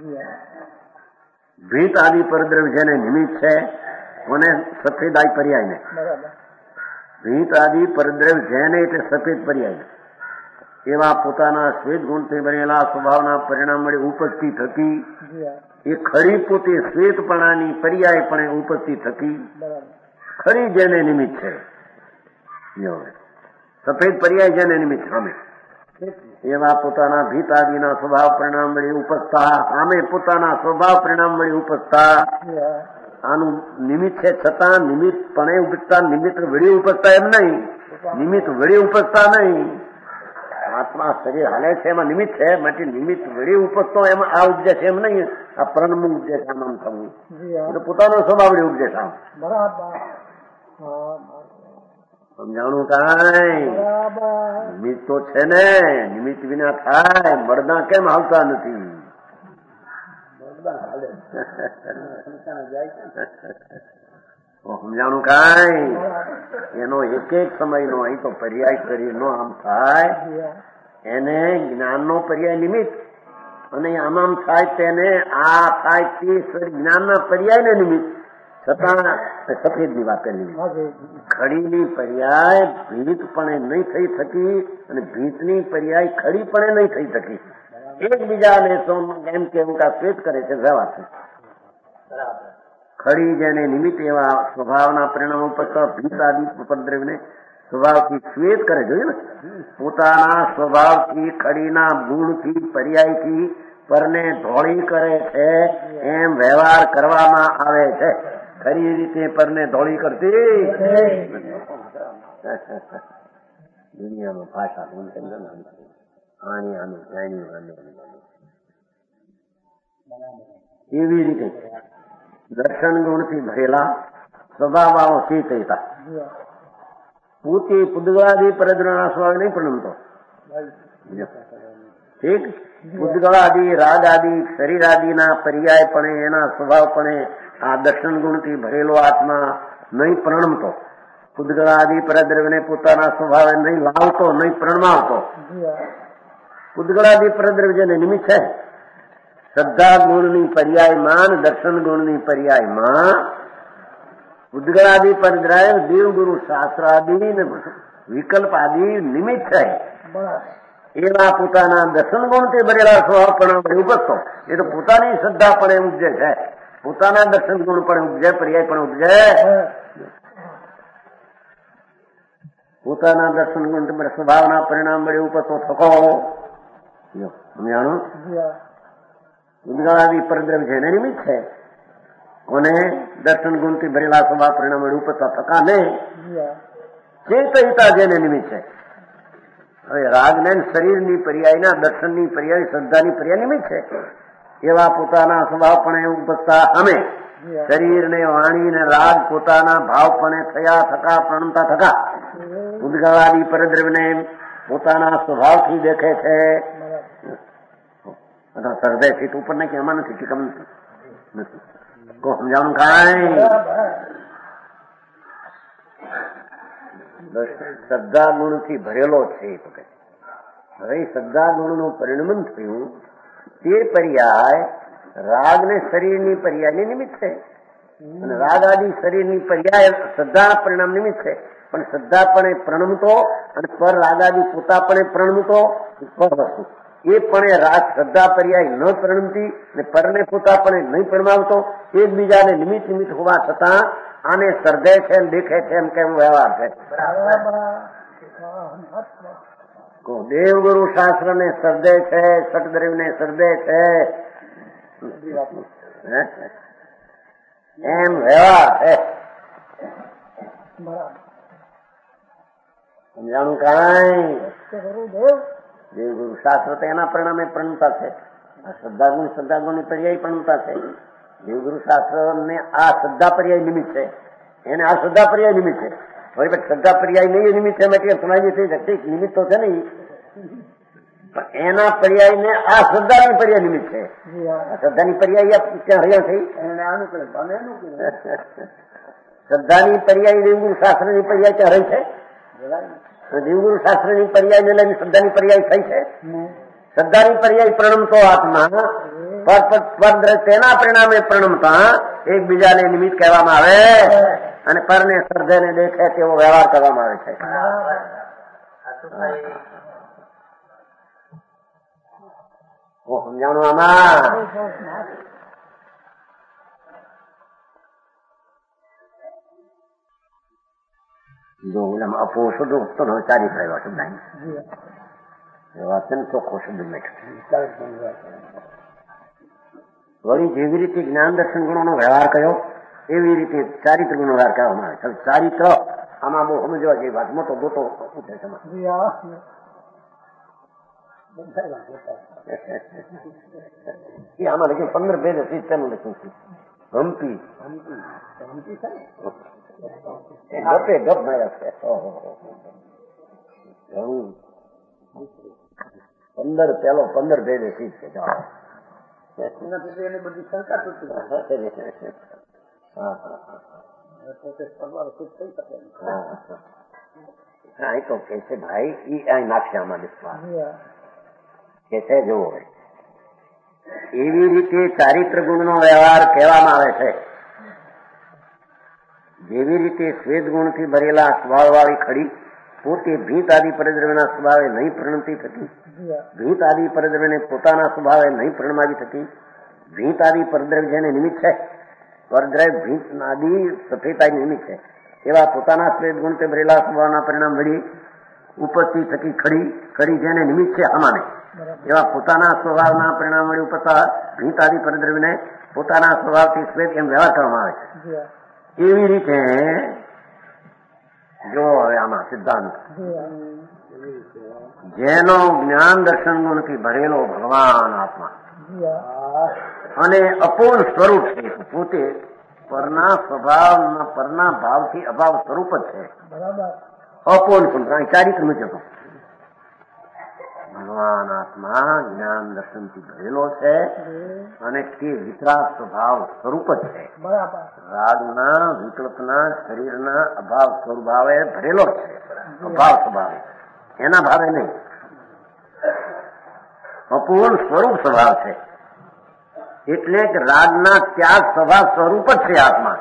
ભીત આદિ પરદ્રવ્ય જેને નિમિત્ત છે કોને સફેદ આઈ પર્યાયને ભીત આદિ પરદ્રવ્ય જેને એટલે સફેદ પર્યાય એવા પોતાના શ્વેત ગુણથી બનેલા સ્વભાવના પરિણામ વડે ઉપજતી થતી એ ખરી પોતે શ્વેતપણાની પર્યાયપણે ઉપજતી થતી ખરી જેને નિમિત્ત છે સફેદ પર્યાય જેને નિમિત્ત સામે એવા પોતાના ભીત આદિના સ્વભાવ પરિણામ વડે ઉપજતા સામે પોતાના સ્વભાવ પરિણામ વડે ઉપજતા આનું નિમિત્ત છે છતાં નિમિત્ત પણે ઉપજતા નિમિત્ત વડે ઉપજતા એમ નહીં નિમિત્ત વડે ઉપજતા નહીં આત્મા શરીર હાલે છે એમાં નિમિત્ત છે માટે નિમિત્ત વડે ઉપજતો એમાં આ ઉપજે છે એમ નહીં આ પ્रणम ઉપજે છે આમ થવું એટલે પોતાનો સ્વભાવ વડે ઉપજે છે આમ સમજાણું કાંઈ નિમિત્ત તો છે ને નિમિત્ત વિના થાય મરદા કેમ આવતા નથી સમજાણું કાંઈ એનો એક એક સમયનો અહીં તો પર્યાય શરીરનો આમ થાય એને જ્ઞાનનો પર્યાય નિમિત્ત અને આમ આમ થાય તેને આ થાય તે જ્ઞાનના પર્યાયને નિમિત્ત છતાં સફેદની વાત કરી ખડીની પર્યાય ભીતપણે નહીં થઈ શકી અને ભીતની પર્યાય ખડીપણે નહીં થઈ શકી એકબીજાને એમ કેવું કે શ્વેત કરે છે વ્યવહાર છે ખડી જેને નિમિત્ત એવા સ્વભાવના પરિણામો પર ભીત આદિ ઉપદ્રવને સ્વભાવથી શ્વેત કરે જોયું ને પોતાના સ્વભાવથી ખડીના ગુણથી પર્યાયથી પરને ધોળી કરે છે એમ વ્યવહાર કરવામાં આવે છે ખરી રીતે પરને ધોળી કરતી દુનિયામાં ભાષા આની આનું જાણી એવી રીતે દર્શન ગુણથી ભરેલા સ્વભાવો ચેતયતા પોતે પુદ્ગળાદી પરદ્રના સ્વભાવ નહીં પ્રણમતો ઠીક પુદ્ગળાદી રાગ આદિ શરીર આદિના પર્યાયપણે એના સ્વભાવપણે આ દર્શન ગુણથી ભરેલો આત્મા નહીં પ્રણમતો પુદ્ગળાદિ પરદ્રવ્યને પોતાના સ્વભાવે નહીં લાવતો નહીં પ્રણમાવતો પુદ્ગળાદિ પરદ્રવ્ય જેને નિમિત્ત છે શ્રદ્ધા ગુણની પર્યાયમાં દર્શન ગુણની પર્યાયમાં પુદ્ગળાદિ પરદ્રવ્ય દેવગુરુ શાસ્ત્ર આદિ વિકલ્પ આદિ નિમિત્ત છે એવા પોતાના દર્શન ગુણથી ભરેલા સ્વભાવ પણ ઉપજતો એ તો પોતાની શ્રદ્ધા પણ ઉપજે છે પોતાના દર્શન ગુણ પણ ઉપજે પર્યાય પણ ઉપજે પોતાના દર્શન ગુણ સ્વભાવના પરિણામ વડે ઉપજતો થકો સમજાણું ઉદ્ગાળાદી પરદ્રવ્ય જેને નિમિત્ત છે કોને દર્શન ગુણથી ભરેલા સ્વભાવ પરિણામ વડે ઉપજતા થકા ને ચેતયતા જેને નિમિત્ત છે હવે રાગને શરીરની પર્યાયના દર્શનની પર્યાય શ્રદ્ધાની પર્યાય નિમિત્ત છે એવા પોતાના સ્વભાવપણે ઉપજતા અમે શરીરને વાણીને રાગ પોતાના ભાવપણે થયા થકા પ્રણમતા થકા ઉદ્ગાળાદી પરદ્રવ્યને પોતાના સ્વભાવથી દેખે છે હૃદયથી ઉપર નહીં કે એમાં નથી ટીકમ નથી કો સમજાવવાનું કાંઈ શ્રદ્ધા ગુણથી ભરેલો છે હવે શ્રદ્ધા ગુણનું પરિણમન થયું તે પર્યાય રાગ ને શરીરની પર્યાયની નિમિત્ત છે અને રાગ આદિ શરીરની પર્યાય શ્રદ્ધા પરિણામ નિમિત્ત છે પણ શ્રદ્ધાપણે પ્રણમતો અને પર રાગ આદિ પોતાપણે પ્રણમતો પર વસ્તુ એ પણ રાગ શ્રદ્ધા પર્યાય ન પ્રણમતી અને પરને પોતાપણે નહીં પ્રણમાવતો એકબીજાને નિમિત્ત નિમિત્ત હોવા છતાં આને સર્જે છે દેખે છે એમ કેમ વ્યવહાર છે દેવગુરુ શાસ્ત્ર ને સર્જે છે સટદ્રવ્ય ને સર્જે છે એમ વ્યવહાર છે સમજાણું કાંઈ દેવગુરુ શાસ્ત્ર તો એના પરિણામે પ્રણતા છે આ શ્રદ્ધાગુણ શ્રદ્ધાગુણની પર્યાય પ્રણતા છે દેવગુરુ શાસ્ત્ર ને આ શ્રદ્ધા પર્યાય નિમિત્ત છે એને આ શ્રદ્ધા પર્યાય નિમિત્ત છે ફરી શ્રદ્ધા પર્યાય નહીં નિમિત્ત છે એટલે સમાજી થઈ શકે નિમિત્ત તો છે ને પણ એના પર્યાય ને આ શ્રદ્ધાની પર્યાય નિમિત્ત છે શ્રદ્ધાની પર્યાય ક્યાં રહ્યા થઈ શ્રદ્ધાની પર્યાય દેવગુરુ શાસ્ત્રની પર્યાય ક્યાં રહી છે દેવગુરુ શાસ્ત્રની પર્યાય ને લઈને શ્રદ્ધાની પર્યાય થઈ છે શ્રદ્ધાની પર્યાય પ્રણમતો આત્મા પર તેના પરિણામે પ્રણમતા એકબીજાને નિમિત્ત કહેવામાં આવે અને પરને શ્રદ્ધાને દેખે તેવો વ્યવહાર કરવામાં આવે છે સમજાણું આમાં જો અપો શુદ્ધ ઉગતો ન ચારી થયો શબ્દ એવા ચોખ્ખો શબ્દ નહીં વળી જેવી રીતે જ્ઞાન દર્શન ગુણોનો વ્યવહાર કર્યો એવી રીતે ચારિત્ર ગુણનો વ્યવહાર કરવામાં આવે છે ચારિત્ર આમાં બહુ સમજવા જેવી વાત મોટો મોટો પૂછે છે એ આમાં લખ્યું પંદર ભેદ સિસ્ટમ લખ્યું છે હમ્પી ગપે ગપ માર્યા છે પંદર પેલો પંદર ભેદ સીટ છે એનાથી એની બધી શંકા તૂટી જાય. હા હા પોતે પરવાર ખુદ થઈ શકે. હા એ તો કે છે ભાઈ ઈ અહીં નાખશે આમાં વિશ્વાસ કે છે જુઓ એવી રીતે ચારિત્ર ગુણનો વ્યવહાર કહેવામાં આવે છે. જેવી રીતે શ્વેત ગુણથી ભરેલા સ્વભાવવાળી ખડી પોતે ભીત આદિ પરદ્રવ્યના સ્વભાવે નહીં પ્રણમતી થતી, ભીત આદિ પરદ્રવ્યને પોતાના સ્વભાવે નહીં પ્રણમાવી થતી. ભીત આદિ પરદ્રવ્ય જેને નિમિત્ત છે, પરદ્રવ્ય ભીત આદિ સફેદાઈ નિમિત્ત છે, એવા પોતાના શ્વેત ગુણથી ભરેલા સ્વભાવના પરિણામ વળી ઉપજતી થતી ખડી ખડી જેને નિમિત્ત છે આમાંને એવા પોતાના સ્વભાવના પરિણામ વળી ઉપજતા ભીત આદિ પરદ્રવ્યને પોતાના સ્વભાવથી શ્વેત એમ વ્યવહાર કરવામાં આવે છે. એવી રીતે જો હવે આમાં સિદ્ધાંત જેનો જ્ઞાન દર્શન ગુણથી ભરેલો ભગવાન આત્મા અને અપૂર્ણ સ્વરૂપ છે, પોતે પરના સ્વભાવના પરના ભાવથી અભાવ સ્વરૂપ જ છે. અપૂર્ણ પણ ચારિત્ર મુજબ ભગવાન આત્મા જ્ઞાન દર્શનથી ભરેલો છે અને તે વિતરાગ સ્વભાવ સ્વરૂપ જ છે. રાગના વિકલ્પના શરીરના અભાવ સ્વભાવે ભરેલો જ છે. અભાવ સ્વભાવે એના ભાવે નહીં, અપૂર્ણ સ્વરૂપ સ્વભાવ છે. એટલે કે રાગના ત્યાગ સ્વભાવ સ્વરૂપ જ છે આત્મા.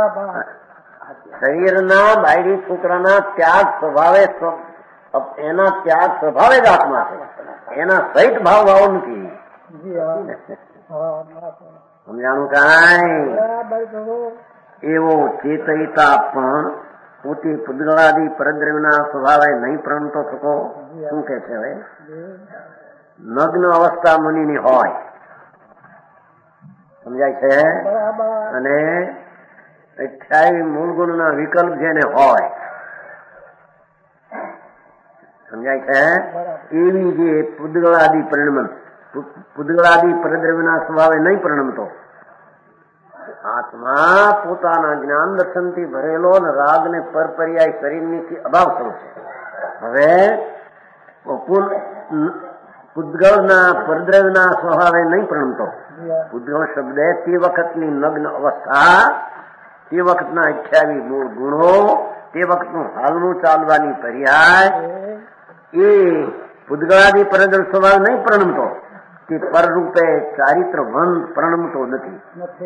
શરીરના બાયડી છોકરાના ત્યાગ સ્વભાવે એના ત્યાગ સ્વભાવે જ આત્મા છે. એના સહિત ભાવ ભાવ નથી. સમજાણું કાંઈ? એવો ચેતયિતા પણ પોતે પુદ્ગલાદી પરદ્રવ્યના સ્વભાવે નહીં પ્રણતો થતો. શું કે છે હવે? નગ્ન અવસ્થા મુનિની હોય, સમજાય છે? અને અઠ્યાવી મૂળ ગુણના વિકલ્પ જેને હોય, સમજાય છે? એવી જે પુદ્ગલાદી પરિણમન પુદ્ગલાદી પરદ્રવ્યના સ્વભાવે નહીં પરિણમતો આત્મા પોતાના જ્ઞાન દર્શનથી ભરેલો અને રાગને પરપર્યાય શરીરની અભાવ સ્વરૂપ છે. હવે પુદ્ગલના પરદ્રવ્યના સ્વભાવે નહીં પ્રણમતો. પુદ્ગલ શબ્દ તે વખતની નગ્ન અવસ્થા, તે વખતના અઠ્યાવી મૂળ ગુણો, તે વખતનું હાલનું ચાલવાની પર્યાય, એ પુદ્ગલાદી પરદ્રવ્ય સ્વભાવ નહીં પ્રણમતો. તે પરરૂપે ચારિત્ર વન પ્રણમતો નથી.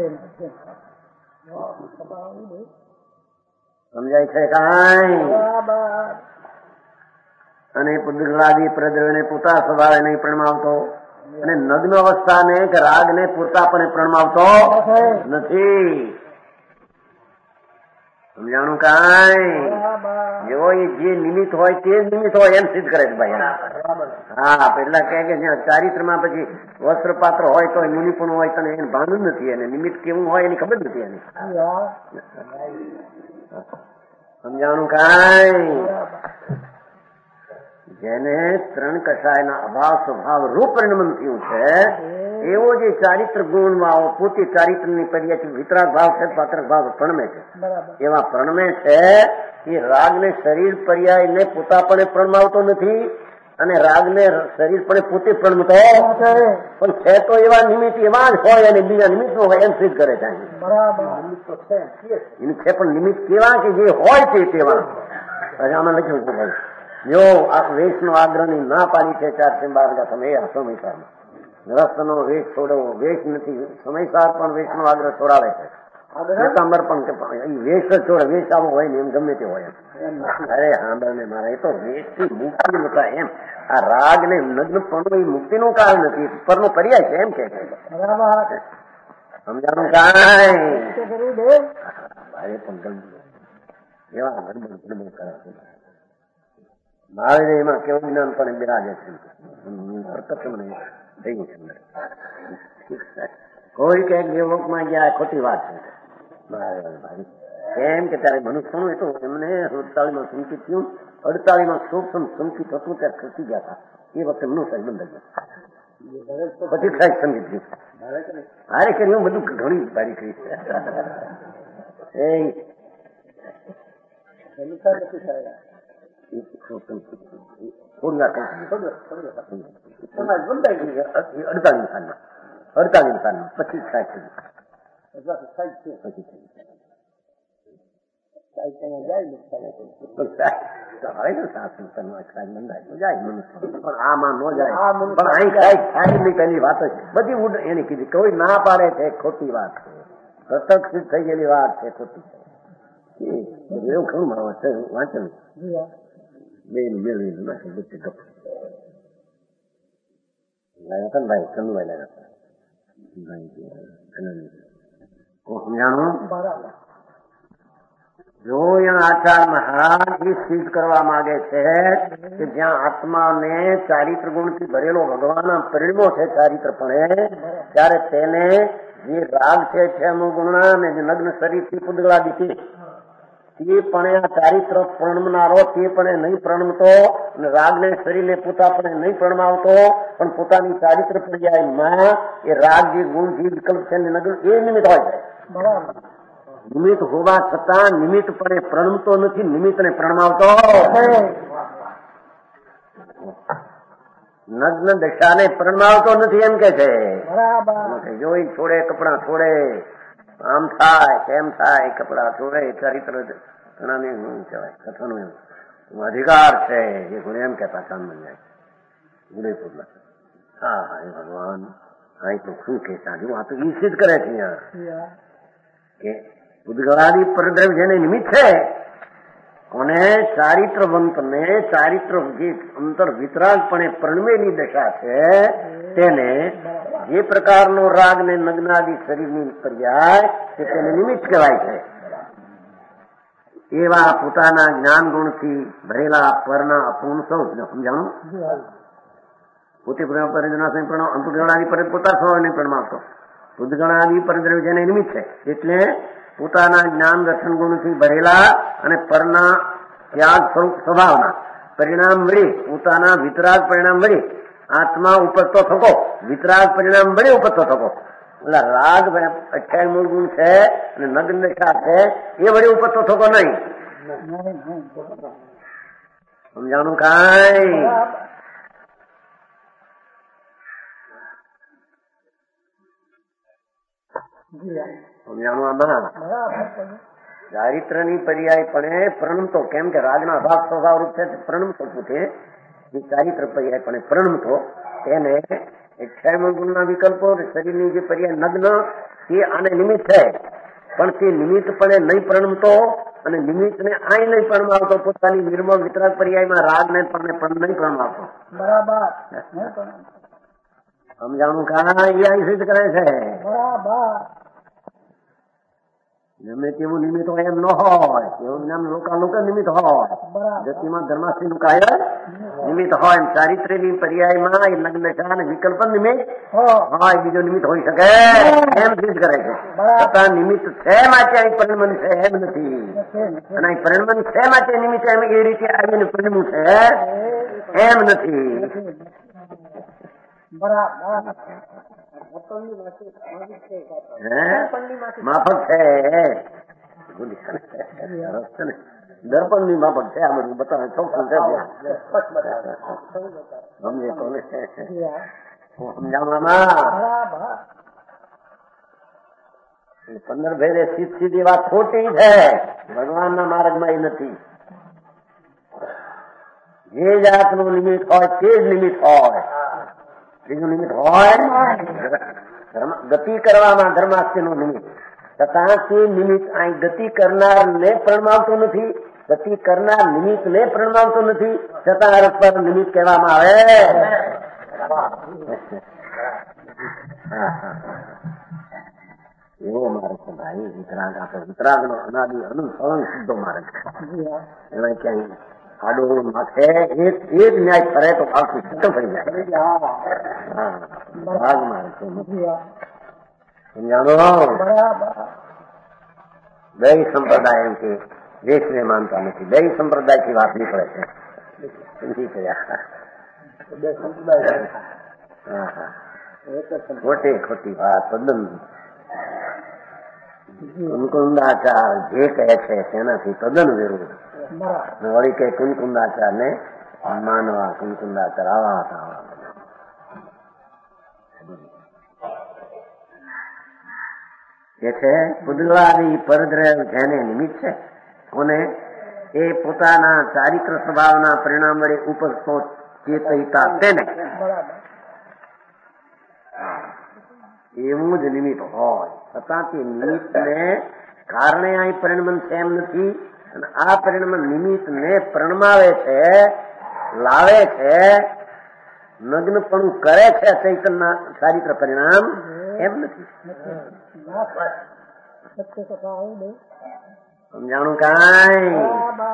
સમજાય છે કાંઈ? અને પુદ્ગલાદી પરદ્રવ્યને પૂરતા સ્વભાવે નહીં પ્રણમાવતો અને નગ્ન અવસ્થાને કે રાગને પૂરતાપણે પ્રણમાવતો નથી. સમજાણું કાંઈ? જેવો એ જે નિમિત્ત હોય તે જ નિમિત્ત હોય એમ સિદ્ધ કરે છે ભાઈ. હા, પેલા કહે કે ચારિત્રમાં પછી વસ્ત્ર પાત્ર હોય તો મુનિપણું હોય તને એને ભાન જ નથી, અને નિમિત્ત કેવું હોય એની ખબર નથી એની. સમજાણું કાંઈ? જેને ત્રણ કષાયના અભાવ સ્વભાવ રૂપ પરિણમન થયું છે એવો જે ચારિત્ર ગુણમાં પોતે ચારિત્રની પર્યાયથી વિતરાગ ભાવ છે, પાત્રક ભાવ પ્રણમે છે. એવા પ્રણમે છે એ રાગને શરીર પર્યાયને પોતાપણે પ્રણમાવતો નથી અને રાગને શરીર પણ પોતે પ્રણમતો પણ છે તો એવા નિમિત્ત એવા જ હોય અને બીજા નિમિત્ત નો હોય એમ સિદ્ધ કરે છે. એનું છે પણ નિમિત્ત કેવા કે જે હોય તે તેવા. આમાં લખ્યું છે ભાઈ, જો આ વેશનો આગ્રહની ના પાડી છે ચાર બાર સમય સમયસારમાં ગ્રસ્તનો વેશ છોડવો, વેશ નથી સમયસાર પણ વેશનો આગ્રહ છોડાવે છે. પીતાંબર પણ વેશ જ છોડે, વેશ આવો હોય ને એમ ગમે તે હોય એમ. અરે સાંભળ ને મારા, એ તો વેશથી મુક્તિ નતા એમ. આ રાગ ને નગ્ન પણ એ મુક્તિનું કારણ નથી, પરનો પર્યાય છે એમ કે છે. સમજાણું કાંઈ? અરે પણ એવા ગડબડ ગડબડ કરે છે. મહાવીર એમાં કેવું જ્ઞાન પણ બિરાજે છે. પ્રત્યક્ષ મને થઈ ગયું છે. કોઈ કઈક યોગમાં ગયા ખોટી વાત છે. કેમ કે ત્યારે મનુષ્યનું એ તો એમને અડતાળીમાં સંકિત થયું, અડતાળીમાં સૂક્ષ્મ સંકિત હતું ત્યારે ખસી ગયા હતા. એ વખતે મનુષ્ય બંધ ગયા પછી સાહેબ સંગીત થયું. હારે કર્યું બધું ઘણી ભારી કરી છે. અડતાલીસ સાલમાં અડતાલીસ સાલ પછી સાઠ સાઈડ છે પછી થઈ સાઈડ ત્યાં જાય ને સાસુ બંધાય તો જાય મનુષ્ય પણ આમાં ન જાય પણ અહીં સાઈડ થાય નહીં તેની વાત જ બધી ઉડ એની કીધી કોઈ ના પાડે છે ખોટી વાત છે પ્રત્યક્ષ સિદ્ધ થઈ ગયેલી વાત છે ખોટી છે એવું ખરું મારો છે વાંચન બે મેળવી નાખે બધી ગપ લાવ્યા હતા ને ભાઈ ચંદુભાઈ લાવ્યા હતા સમજાણું બરાબર જો એના આચાર મહારાજ એ સિદ્ધ કરવા માંગે છે કે જ્યાં આત્માને ચારિત્ર ગુણથી ભરેલો ભગવાનના પરિણમો છે ચારિત્રપણે ત્યારે તેને જે રાગ છે છે અમુક ગુણના ને જે નગ્ન શરીરથી પુદગળાદીથી તે પણ આ ચારિત્ર પ્રણમનારો તે પણ નહીં પ્રણમતો અને રાગને શરીરને પોતા પણ નહીં પ્રણમાવતો પણ પોતાની ચારિત્ર પર્યાયમાં એ રાગ જે ગુણ જે વિકલ્પ છે નગ્ન એ નિમિત્ત હોય છે બરાબર નિમિત્ત હોવા છતાં નિમિત્તપણે પ્રણમતો નથી નિમિત્તને પ્રણમાવતો નગ્ન દશાને પ્રણમાવતો નથી એમ કે છે જોઈ છોડે કપડા છોડે આમ થાય કેમ થાય કપડા છોડે ચારિત્ર ઘણાને શું કહેવાય કથાનું એમ અધિકાર છે એ ગુણ એમ કહેતા કામ બની જાય ઉદયપુરના હા હા એ ભગવાન હા તો શું કે સાજુ આ તો ઈ સિદ્ધ કરે છે અહીંયા કે ઉદગળાદી પરદ્રવ્ય જેને નિમિત્ત છે અને ચારિત્રવંતને ચારિત્ર જે અંતર વિતરાગપણે પ્રણમેલી દશા છે તેને જે પ્રકારનો રાગ ને નગ્નાદી શરીરની પર્યાય તે તેને નિમિત્ત કહેવાય છે એવા પોતાના જ્ઞાન ગુણથી ભરેલા પરના અપૂર્ણ સૌ સમજાણું પોતે અંતુગણાદી પર પોતા સ્વભાવને પ્રણમાવતો ઉદગણાદી પરદ્રવ્ય જેને નિમિત્ત છે એટલે પોતાના જ્ઞાન દર્શન ગુણથી ભરેલા અને પરના ત્યાગ સ્વરૂપ સ્વભાવના પરિણામ મળી પોતાના વિતરાગ પરિણામ મળી આત્મા ઉપજતો થકો વિતરાગ પરિણામ મળી ઉપજતો થકો એટલે રાગ અઠ્યાવીસ મૂળ ગુણ છે અને નગ્ન દશા છે એ વળી ઉપજતો થકો નહીં સમજાણું કાંઈ સમજાણું આમાં ચારિત્રની પર્યાયપણે પ્રણમતો કેમ કે રાગના અભાવ સ્વભાવ રૂપ છે પ્રણમતો પોતે જે ચારિત્ર પર્યાયપણે પ્રણમતો તેને અઠ્યાવીસ ગુણના વિકલ્પો શરીરની જે પર્યાય નગ્ન તે આને નિમિત્ત છે પણ તે નિમિત્તપણે નહીં પ્રણમતો અને નિમિત્તને આય નહીં પ્રણમાવતો પોતાની નિર્મળ વિતરાગ પર્યાયમાં રાગને પણ નહીં પ્રણમાવતો બરાબર સમજાણું કા એ સિદ્ધ કરે છે બરાબર ગમે તેવું નિમિત્ત હોય એમ ન હોય એવું નામ લોકા નિમિત્ત હોય ગતિમાં ધર્માસ્થી નું કાર્ય નિમિત્ત હોય એમ ચારિત્રની પર્યાયમાં એ નગ્ન દશા અને વિકલ્પ નિમિત્ત હોય બીજો નિમિત્ત હોઈ શકે એમ સિદ્ધ કરે છે છતાં નિમિત્ત છે માટે અહીં પરિણમન છે એમ નથી અને અહીં પરિણમન છે માટે નિમિત્ત એમ એ રીતે આવીને પરિણમું છે એમ નથી માફક છે દર્પણ ની માફક છે આ બધું બતાવે ચોખ્ખું છે સમજે કોને સમજાવવામાં પંદર ભેરે સીધ સીધી વાત ખોટી છે ભગવાનના માર્ગમાં એ નથી જે જાતનું નિમિત્ત હોય તે જ નિમિત્ત હોય બીજું નિમિત્ત હોય ગતિ કરવામાં ધર્માસ્યનું નિમિત્ત છતાં તે નિમિત્ત અહીં ગતિ કરનારને પ્રણમાવતું નથી ગતિ કરનાર નિમિત્તને પ્રણમાવતું નથી છતાં અરસ્પર નિમિત્ત કહેવામાં આવે એવો માર્ગ છે ભાઈ વિતરાગ આપે વિતરાગ નો અનાદિ અનંત સીધો માર્ગ એમાં ક્યાંય આડો માથે એક એક ન્યાય કરે તો આખું સિદ્ધ થઈ જાય ભાગ માર્ગ છે સમજાણો બે સંપ્રદાય એમ કે દેશને માનતા નથી બે સંપ્રદાય થી વાત નીકળે છે સમજી ગયા ખોટી ખોટી વાત તદ્દન કુનકુંદાચાર જે કહે છે તેનાથી તદ્દન વિરુદ્ધ વળી કે કુનકુંદાચાર ને માનવા કુનકુંદાચાર આવા હતા કે છે પુદગલાદી પરદ્રવ જેને નિમિત્ત છે અને એ પોતાના ચારિત્ર સ્વભાવના પરિણામ વડે ઉપજતો ચેતયિતા તેને એવું જ નિમિત્ત હોય છતાં તે નિમિત્તને કારણે અહીં પરિણમન છે એમ નથી અને આ પરિણમન નિમિત્તને પ્રણમાવે છે, લાવે છે, નગ્નપણું કરે છે ચૈતનના ચારિત્ર પરિણામ એમ નથી. સમજાણું કાંઈ?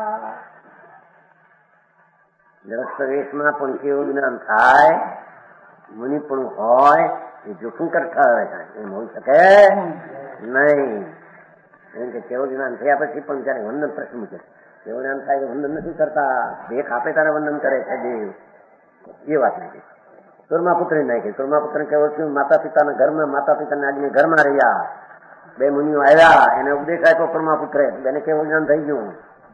ગ્રસ્ત વેશમાં પણ કેવું જ્ઞાન થાય, મુનિ પણ હોય એ જોખમ કરતા હોય એમ હોઈ શકે નહીં. એમ કે કેવું જ્ઞાન થયા પછી પણ જયારે વંદન પ્રશ્ન મૂકે કેવું જ્ઞાન થાય કે વંદન નથી કરતા, ભેખ આપે તારે વંદન કરે છે દેવ, એ વાત નથી. સુરમાપુત્ર નાખી સુરમાપુત્ર કેવું છું માતા પિતાના ઘરમાં, માતા પિતાના આજ્ઞા ઘરમાં રહ્યા, બે મુનિઓ આવ્યા, એને ઉપદેશ આપ્યો પરમાપુત્રે, એને કેવું જ્ઞાન થઈ ગયું.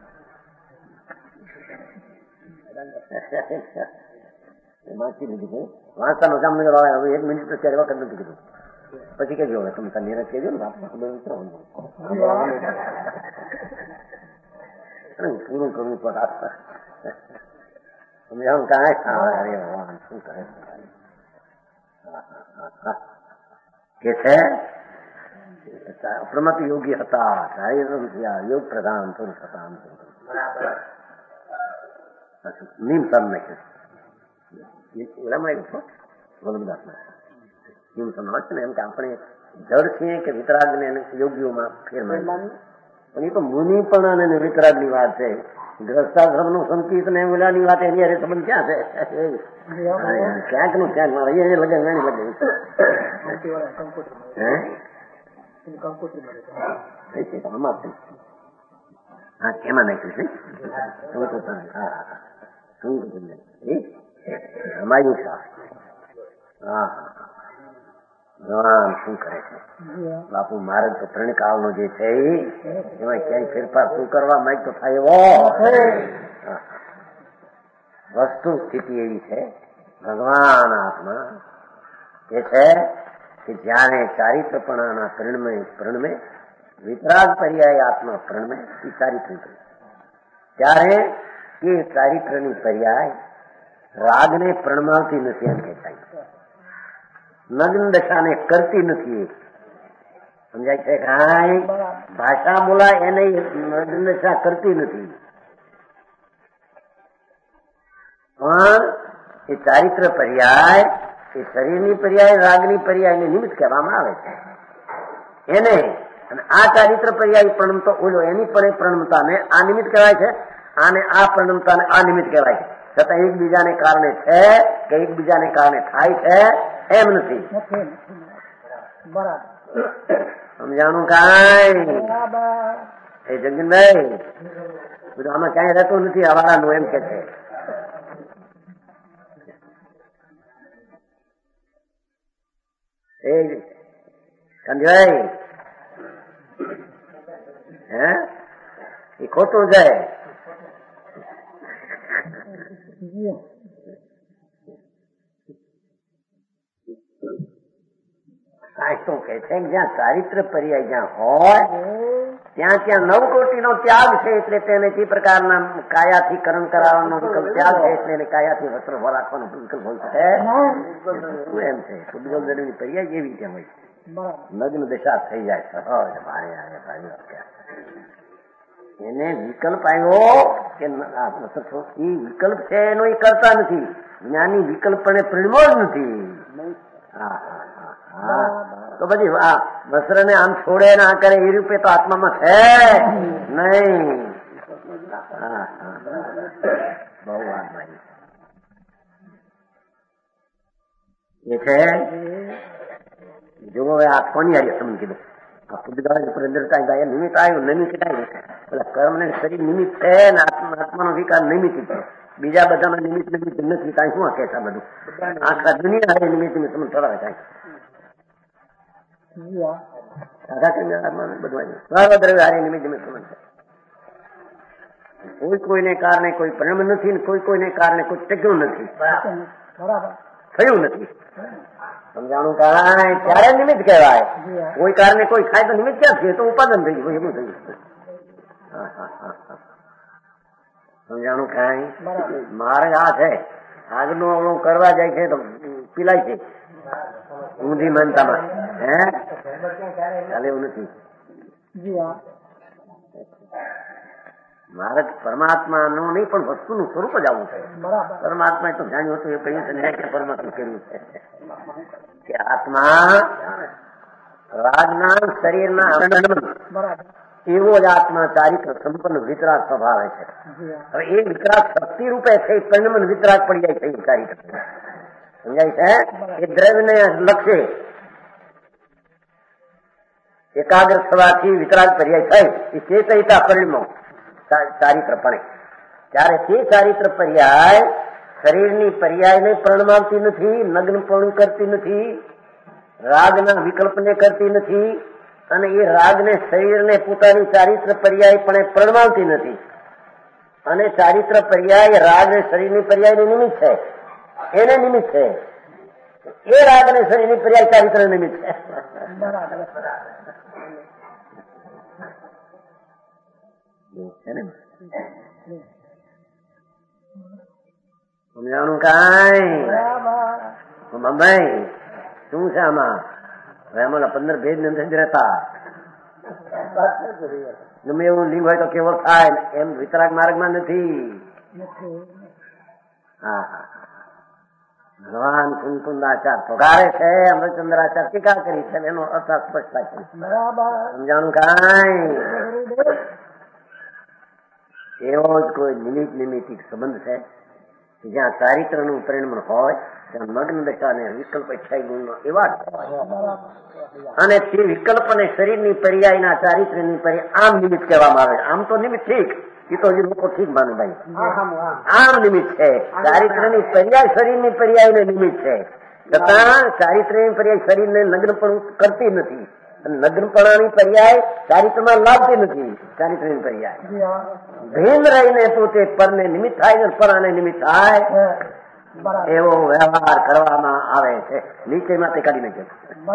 વાંચી લીધું વાંચતાનો જામનગર આવ્યા, હવે એક મિનિટ તો ચાર વખત નથી કીધું, પછી કેજો હવે તમે તારી નિરાશ કહેજો ને પૂરું કરવું પડે. સમજાવું કાંઈ અરે ભગવાન શું કરે કે છે પ્રમત યોગી હતા, યોગ પ્રધાન પુરુષ હતા. નીમ સર નાખ્યું નીમ સર હોય છે ને એમ કે આપણે જડ છીએ કે વિતરાગ ને યોગીઓમાં ફેર મારી, પણ એ તો મુનિ પણ અને વિતરાગ ની વાત છે. ગ્રસ્તાશ્રમ નું સંકિત ને ઓલાની વાત એની અરે સંબંધ ક્યાં છે? ક્યાંક નું ક્યાંક અહીંયા લગે નાની લગે. હા કેમાં નાખ્યું છે? અમાયું શાહ. હા ભગવાન શું કરે છે બાપુ મહારાજ તો ત્રણ કાળ નો જે છે એમાં ક્યાંય ફેરફાર શું કરવા માંગ તો થાય એવો વસ્તુ સ્થિતિ એવી છે. ભગવાન આત્મા કે છે કે જયારે ચારિત્રપણાના પરિણમે પરિણમે વિતરાગ પર્યાય આત્મા પરિણમે એ ચારિત્ર ત્યારે એ ચારિત્રની પર્યાય રાગને પ્રણમાવતી નથી એમ કહેવાય, નગ્ન દશાને કરતી નથી. સમજાય છે કાંઈ? ભાષા બોલાય એને નગ્ન દશા કરતી નથી, પણ એ ચારિત્ર પર્યાય એ શરીરની પર્યાય રાગની પર્યાયને નિમિત્ત કહેવામાં આવે છે એને. અને આ ચારિત્ર પર્યાય પ્રણમતો ઓલો એની પણ પ્રણમતાને આ નિમિત્ત કહેવાય છે, આને આ પ્રણમતાને આ નિમિત્ત કહેવાય છે. છતાં એકબીજાને કારણે છે કે એકબીજાને કારણે થાય છે એમ નથી. સમજાણું કાંઈ? એ જગનભાઈ બધું આમાં ક્યાંય રહેતું નથી અવારાનું એમ કે છે. એ કંજભાઈ હે એ ખોટું જાય. શું કે છે જ્યાં ચારિત્ર પર્યાય જ્યાં હોય ત્યાં ત્યાં નવ કોટીનો ત્યાગ છે, એટલે તેને તે પ્રકારના કાયાથી કરણ કરાવવાનો વિકલ્પ ત્યાગ છે, એટલે એને કાયાથી વસ્ત્ર રાખવાનો વિકલ્પ હોય છે. શું એમ છે પુદ્ગલની પર્યાય એવી રીતે હોય છે, નગ્ન દશા થઈ જાય છે. એને વિકલ્પ આવ્યો કે વિકલ્પ છે એનો એ કરતા નથી, જ્ઞાની વિકલ્પને પરિણમો જ નથી. હા હા તો બધી વસ્ત્ર ને આમ છોડે ના કરે એ રૂપે તો આત્મામાં છે નહીં. હા હા બહુ વાત ભાઈ એ છે. જો હવે આ કોની આવી તમને કીધું આ પુદ્ગલ પુરંદરતા ગયા નિમિત્ત આવ્યું નિમિત્ત આવ્યું પેલા કર્મ ને શરીર નિમિત્ત છે ને આત્માનો વિકાર નિમિત્ત છે, બીજા બધામાં નિમિત્ત નિમિત્ત નથી. કાંઈ શું કે છે બધું આખા દુનિયા આવે નિમિત્ત નિમિત્ત તમને થોડા કાંઈ કોઈ કોઈને કારણે કોઈ પરિણામ નથી, કોઈ કોઈને કારણે કોઈ ટક્યું નથી. થયું નથી. સમજાણું કાંઈ ત્યારે નિમિત્ત કહેવાય. કોઈ કારણે કોઈ ખાય તો નિમિત્ત ક્યાં છે? તો ઉપાદન થઈ ગયું, એવું થયું. સમજાણું કાંઈ માર્ગ આ છે. આગનું અવળું કરવા જાય છે તો પીલાય છે ઊંધી માનતામાં. હે ચાલે એવું નથી. મારે પરમાત્મા નું નહીં પણ વસ્તુનું સ્વરૂપ જ આવું છે. પરમાત્મા તો જાણ્યું હતું એ કહ્યું છે ને કે પરમાત્મા કર્યું છે કે આત્મા રાગના શરીરના એવો જ આત્મા ચારિત્ર સંપન્ન વિતરાગ સ્વભાવે છે. હવે એ વિતરાગ શક્તિ રૂપે છે પરિણમન વિતરાગ પડી જાય છે. એ ચારિત્ર સમજાય છે. એ દ્રવ્યને લક્ષ્ય એકાગ્ર થવાથી વિતરાગ પર્યાય થઈ એ ચેતયતા પરિણમો ચારિત્રપણે. ત્યારે તે ચારિત્ર પર્યાય શરીરની પર્યાયને પ્રણમાવતી નથી, નગ્નપણું કરતી નથી, રાગના વિકલ્પને કરતી નથી, અને એ રાગને શરીરને પોતાની ચારિત્ર પર્યાય પણ પ્રણમાવતી નથી. અને ચારિત્ર પર્યાય રાગ શરીરની પર્યાયનું નિમિત્ત છે, એને નિમિત્ત છે. એ રાગ અને શરીરની પર્યાય ચારિત્ર નિમિત્ત છે. સમજાણું કાંઈ મમ્મી શું છે આમાં? હવે આમાં પંદર ભેદ નથી રહેતા. ગમે એવું લિંગ હોય તો કેવો થાય એમ વિતરાગ માર્ગમાં નથી. હા હા ભગવાન કુંકુંદાચાર પગારે છે, અમૃતચંદ્રાચાર ટીકા કરી છે, એનો અર્થ સ્પષ્ટ થાય છે. સમજાણું કાંઈ એવો જ કોઈ નિમિત્ત નિમિત્તિક સંબંધ છે કે જ્યાં ચારિત્રનું પરિણમન હોય ત્યાં મગ્ન દશા અને વિકલ્પ ઈચ્છાઈ ગુણનો એવા જ અને તે વિકલ્પ અને શરીરની પર્યાયના ચારિત્રની પર્યાય આમ નિમિત્ત કહેવામાં આવે. આમ તો નિમિત્ત ઠીક, એ તો હજી લોકો ઠીક માનું ભાઈ. આમ નિમિત્ત છે. ચારિત્રની પર્યાય શરીરની પર્યાયને નિમિત્ત છે, છતાં ચારિત્રની પર્યાય શરીરને નગ્નપણું કરતી નથી અને નગ્નપણાની પર્યાય ચારિત્રમાં લાવતી નથી. ચારિત્રની પર્યાય ભેદ રહીને પોતે પરને નિમિત્ત થાય ને પરાને નિમિત્ત થાય એવો વ્યવહાર કરવામાં આવે છે. નીચેમાં તે કાઢી નાખે.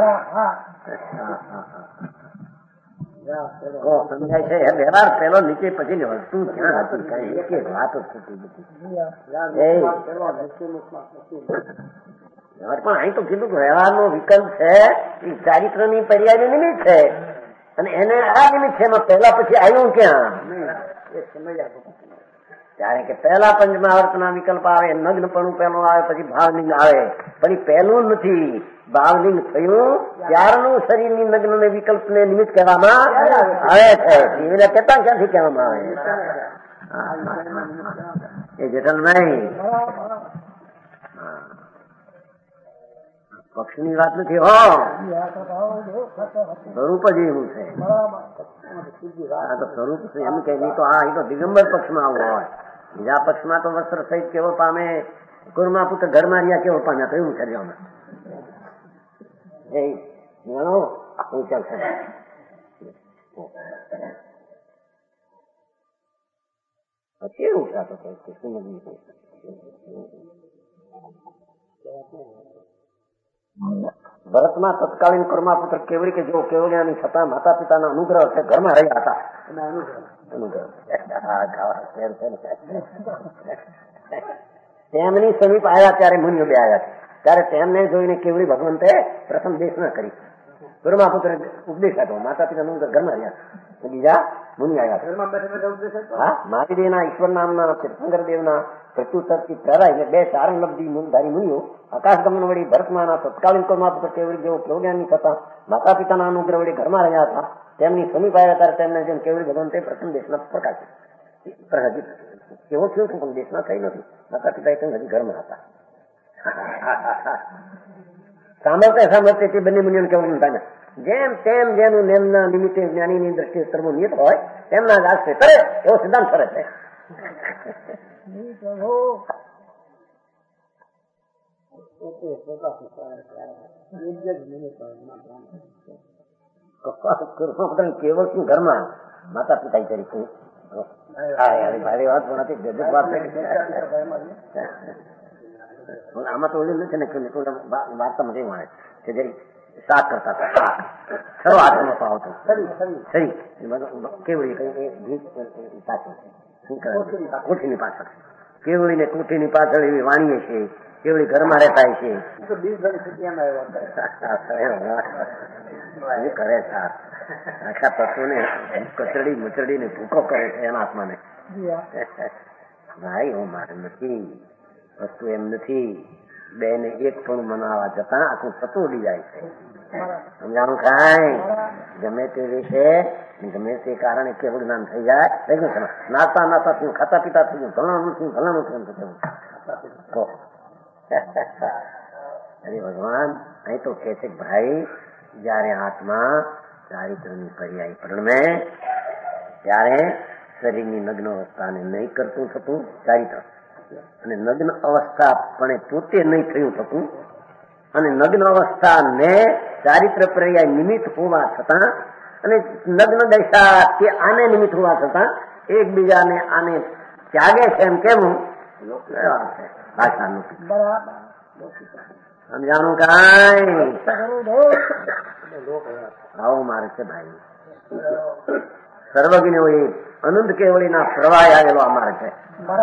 સમજાય છે? વ્યવહાર પેલો નીચે પછી વસ્તુ ક્યાં હતી? કઈ એક એક વાત જ થતી નથી. પણ અહીં તો કીધું કે વ્યવહારનો વિકલ્પ છે એ ચારિત્રની પર્યાયનું નિમિત્ત છે અને એને આ નિમિત્ત છે. એમાં પહેલા પછી આવ્યું ક્યાં? ત્યારે કે પહેલા પંચમહાવર્તના વિકલ્પ આવે, નગ્નપણું પહેલું આવે, પછી ભાવલિંગ આવે. પણ એ પહેલું નથી, ભાવલિંગ થયું ત્યારનું શરીરની નગ્ન ને વિકલ્પ ને નિમિત્ત કહેવામાં આવે છે. એને કહેતા ક્યાંથી કહેવામાં આવે? એ જટલ નહીં, પક્ષની વાત નથી. હો સ્વરૂપ જ એવું છે. આ તો સ્વરૂપ છે એમ કે નહીં તો આ એ તો દિગંબર પક્ષમાં આવું હોય. બીજા પક્ષમાં તો વસ્ત્ર સહિત કેવો પામે, કુરમા પુત્ર ઘરમાં રહ્યા કેવો પામ્યા, તો એવું છે. એ ગણો હું ચાલશે. કેવું છે તો ભરતમાં તત્કાલીન કર્માપુત્ર કેવડી કે જો કેવડિયાની છતાં માતા પિતાના અનુગ્રહ છે ઘરમાં રહ્યા હતા. તેમની સમીપ આવ્યા ત્યારે મુનિઓ બે આવ્યા છે. ત્યારે તેમને જોઈને કેવડી ભગવંતે પ્રથમ દેશના કરી. કર્માપુત્ર ઉપદેશ આપ્યો, માતા પિતાનું ઘરમાં રહ્યા. બીજા મુનિ આવ્યા. હા, મહાવીદેવના ઈશ્વર નામના તીર્થંકર દેવના પ્રત્યુત્તરથી પ્રેરાઈને બે ચારણ લબ્ધી મુનધારી મુનિઓ આકાશ ગમન વળી ભરતમાના તત્કાલીન કર્માપુત્ર કેવડી જેવો કેવડિયાની થતા માતા પિતાના અનુગ્રહ વળી ઘરમાં રહ્યા હતા. તેમની સમીપ આવ્યા ત્યારે તેમને જેમ કેવડી ભગવંતે પ્રથમ દેશના પ્રકાશ પ્રગતિ કેવો થયો છે પણ દેશના થઈ નથી. માતા પિતા તેમ હજી ઘરમાં હતા. સામર્થ્ય સામર્થ્ય તે બંને મુનિઓને કેવું નતા. જેમ તેમ જેનું નેમના નિમિત્તે જ્ઞાનીની દ્રષ્ટિએ સર્વો નિયત હોય તેમના જ આશરે કરે એવો સિદ્ધાંત કરે છે. કેવળ શું ઘરમાં માતા પિતા તરીકે ભારે વાત પણ હતી. આમાં તો ઓલું નથી ને કે વાર્તામાં કેવું આવે કે જે શાક કરતા હતા શાક ખરો હાથમાં પાવ હતો સરી કેવડી પાછળ શું કરે કોઠીની પાછળ કેવડી ને કોઠીની પાછળ એવી વાણીએ છે કેવડી ઘરમાં રહેતા છે કરે સાર આખા પશુને કચડી મચડી ને ભૂકો કરે છે એના આત્માને ભાઈ હું મારે નથી વસ્તુ એમ નથી બે ને એક પણ મનાવવા જતા આખું થતું ઉડી જાય છે સમજાણું કાંઈ ગમે તે વિશે ગમે તે કારણે કેવળ જ્ઞાન થઈ જાય થઈ ગયું નાતા નાતા થયું ખાતા પીતા થઈ ગયું ભલાનું થયું ભલાનું થયું થયું અરે ભગવાન અહીં તો કે છે ભાઈ જયારે આત્મા ચારિત્રની પર્યાય પ્રણમે ત્યારે શરીરની નગ્ન અવસ્થાને નહીં કરતું થતું ચારિત્ર અને નગ્ન અવસ્થા પણ પોતે નહીં થયું થતું અને નગ્ન અવસ્થાને ચારિત્ર પર્યાય નિમિત્ત હોવા છતાં અને નગ્ન દશા તે આને નિમિત્ત હોવા છતાં એકબીજાને આને ત્યાગે છે એમ કેવું ભાષાનું સમજાણું કાંઈ આવું મારે છે ભાઈ સર્વજ્ઞ હોય અનંત કેવળીના પ્રવાહ આવેલો અમારે છે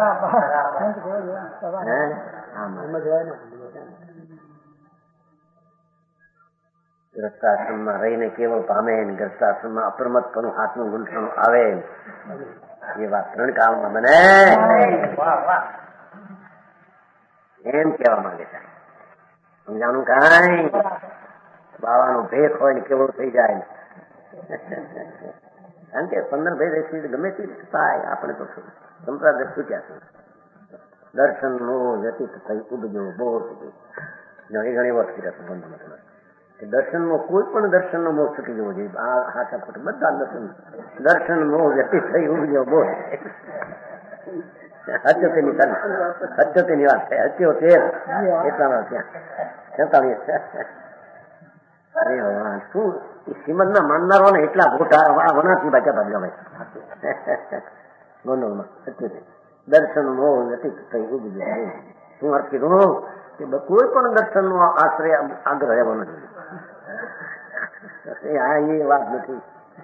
ગ્રસ્તાશ્રમમાં રહીને કેવળ પામે ગ્રસ્તાશ્રમમાં અપ્રમતપણું હાથનું ગુંઠણું આવે એ વાત ત્રણ કાળમાં બને એમ કેવા માંગે છે સમજાણું કાંઈ બાવાનો ભેદ હોય ને કેવળ થઈ જાય કારણ કે પંદર ભેદ એકવી ગમે તે થાય આપણે તો સંપ્રાદક છૂટ્યા છે દર્શન નો વ્યતીત થઈ ઉબજો બોધ એ ઘણી વાર થઈ રહ્યા બંધ મતલબ કે દર્શનમાં કોઈ પણ દર્શનનો મોહ છૂટી જવો જોઈએ આ હાથા ખોટ બધા દર્શન દર્શન મોહ વ્યતીત થઈ ઉબજો બોધ હત્યોતેરની હત્યોતેરની વાત છે હત્યોતેર એટલા ત્યાં છેતાલીસ અરે ભગવાન શું શ્રીમદ ના માનનારો ને એટલા ખોટા વનાથી બાચા ભાગ્યા ભાઈ ગોંડલમાં હત્યોતેર દર્શન મોહ વ્યતીત થઈ ઉબજો શું અર્થ કીધું કે કોઈ પણ દર્શન નો આશ્રય આગ્રહ રહેવાનો જોઈએ આ એ વાત નથી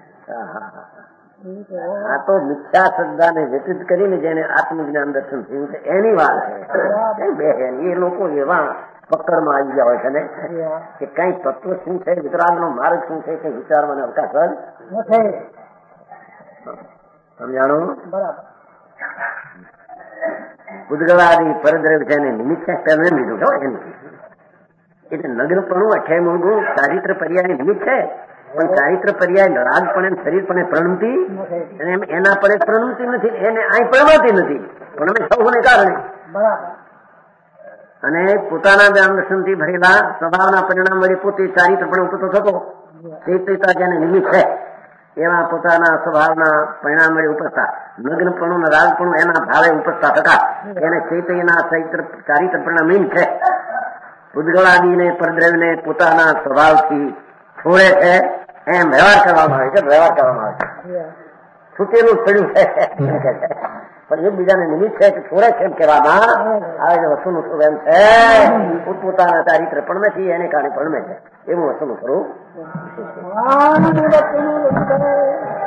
આ તો મિથ્યા શ્રદ્ધાને વ્યતીત કરીને જેને આત્મજ્ઞાન દર્શન થયું છે એની વાત છે બે એ લોકો એવા પકડમાં આવી ગયા હોય છે ને કે કઈ તત્વ શું છે વિતરાગ નો માર્ગ શું છે કઈ વિચારવાનો અવકાશ સમજાણું બરાબર ઉદગલાદી પરદ્રવ છે એને નિમિત્ત તેને લીધું છો એની એટલે નગ્નપણું અઠે મૂળગું ચારિત્ર પર્યાય નિમિત્ત છે પણ ચારિત્ર પર્યાય રાગપણે શરીરપણે પ્રણમતી એના પડે પ્રણમતી નથી એને અહીં પ્રણવાતી નથી પણ અમે સૌને કારણે અને પોતાના જ્ઞાન દર્શનથી ભરેલા સ્વભાવના પરિણામ વડે પોતે ચારિત્ર પણ ઉપતો થતો ચૈત્યતા જેને નિમિત્ત છે એવા પોતાના સ્વભાવના પરિણામ વડે ઉપજતા નગ્નપણું રાગપણું એના ભાવે ઉપજતા થતા એને ચૈતન્યના ચૈત્ર ચારિત્ર પરિણામ છે ઉદગલાદીને પરદ્રવ્યને પોતાના સ્વભાવથી છોડે છે એમ વ્યવહાર કરવામાં આવે છે વ્યવહાર કરવામાં આવે છે છૂટેલું પડ્યું છે પણ એકબીજાને નિમિત્ત છે કે છોડે છે એમ કહેવામાં આવે છે વસ્તુનું સ્વરૂપ એમ છે પોતપોતાના ચારિત્ર પણ નથી એને કારણે પણ છે એવું વસ્તુનું સ્વરૂપ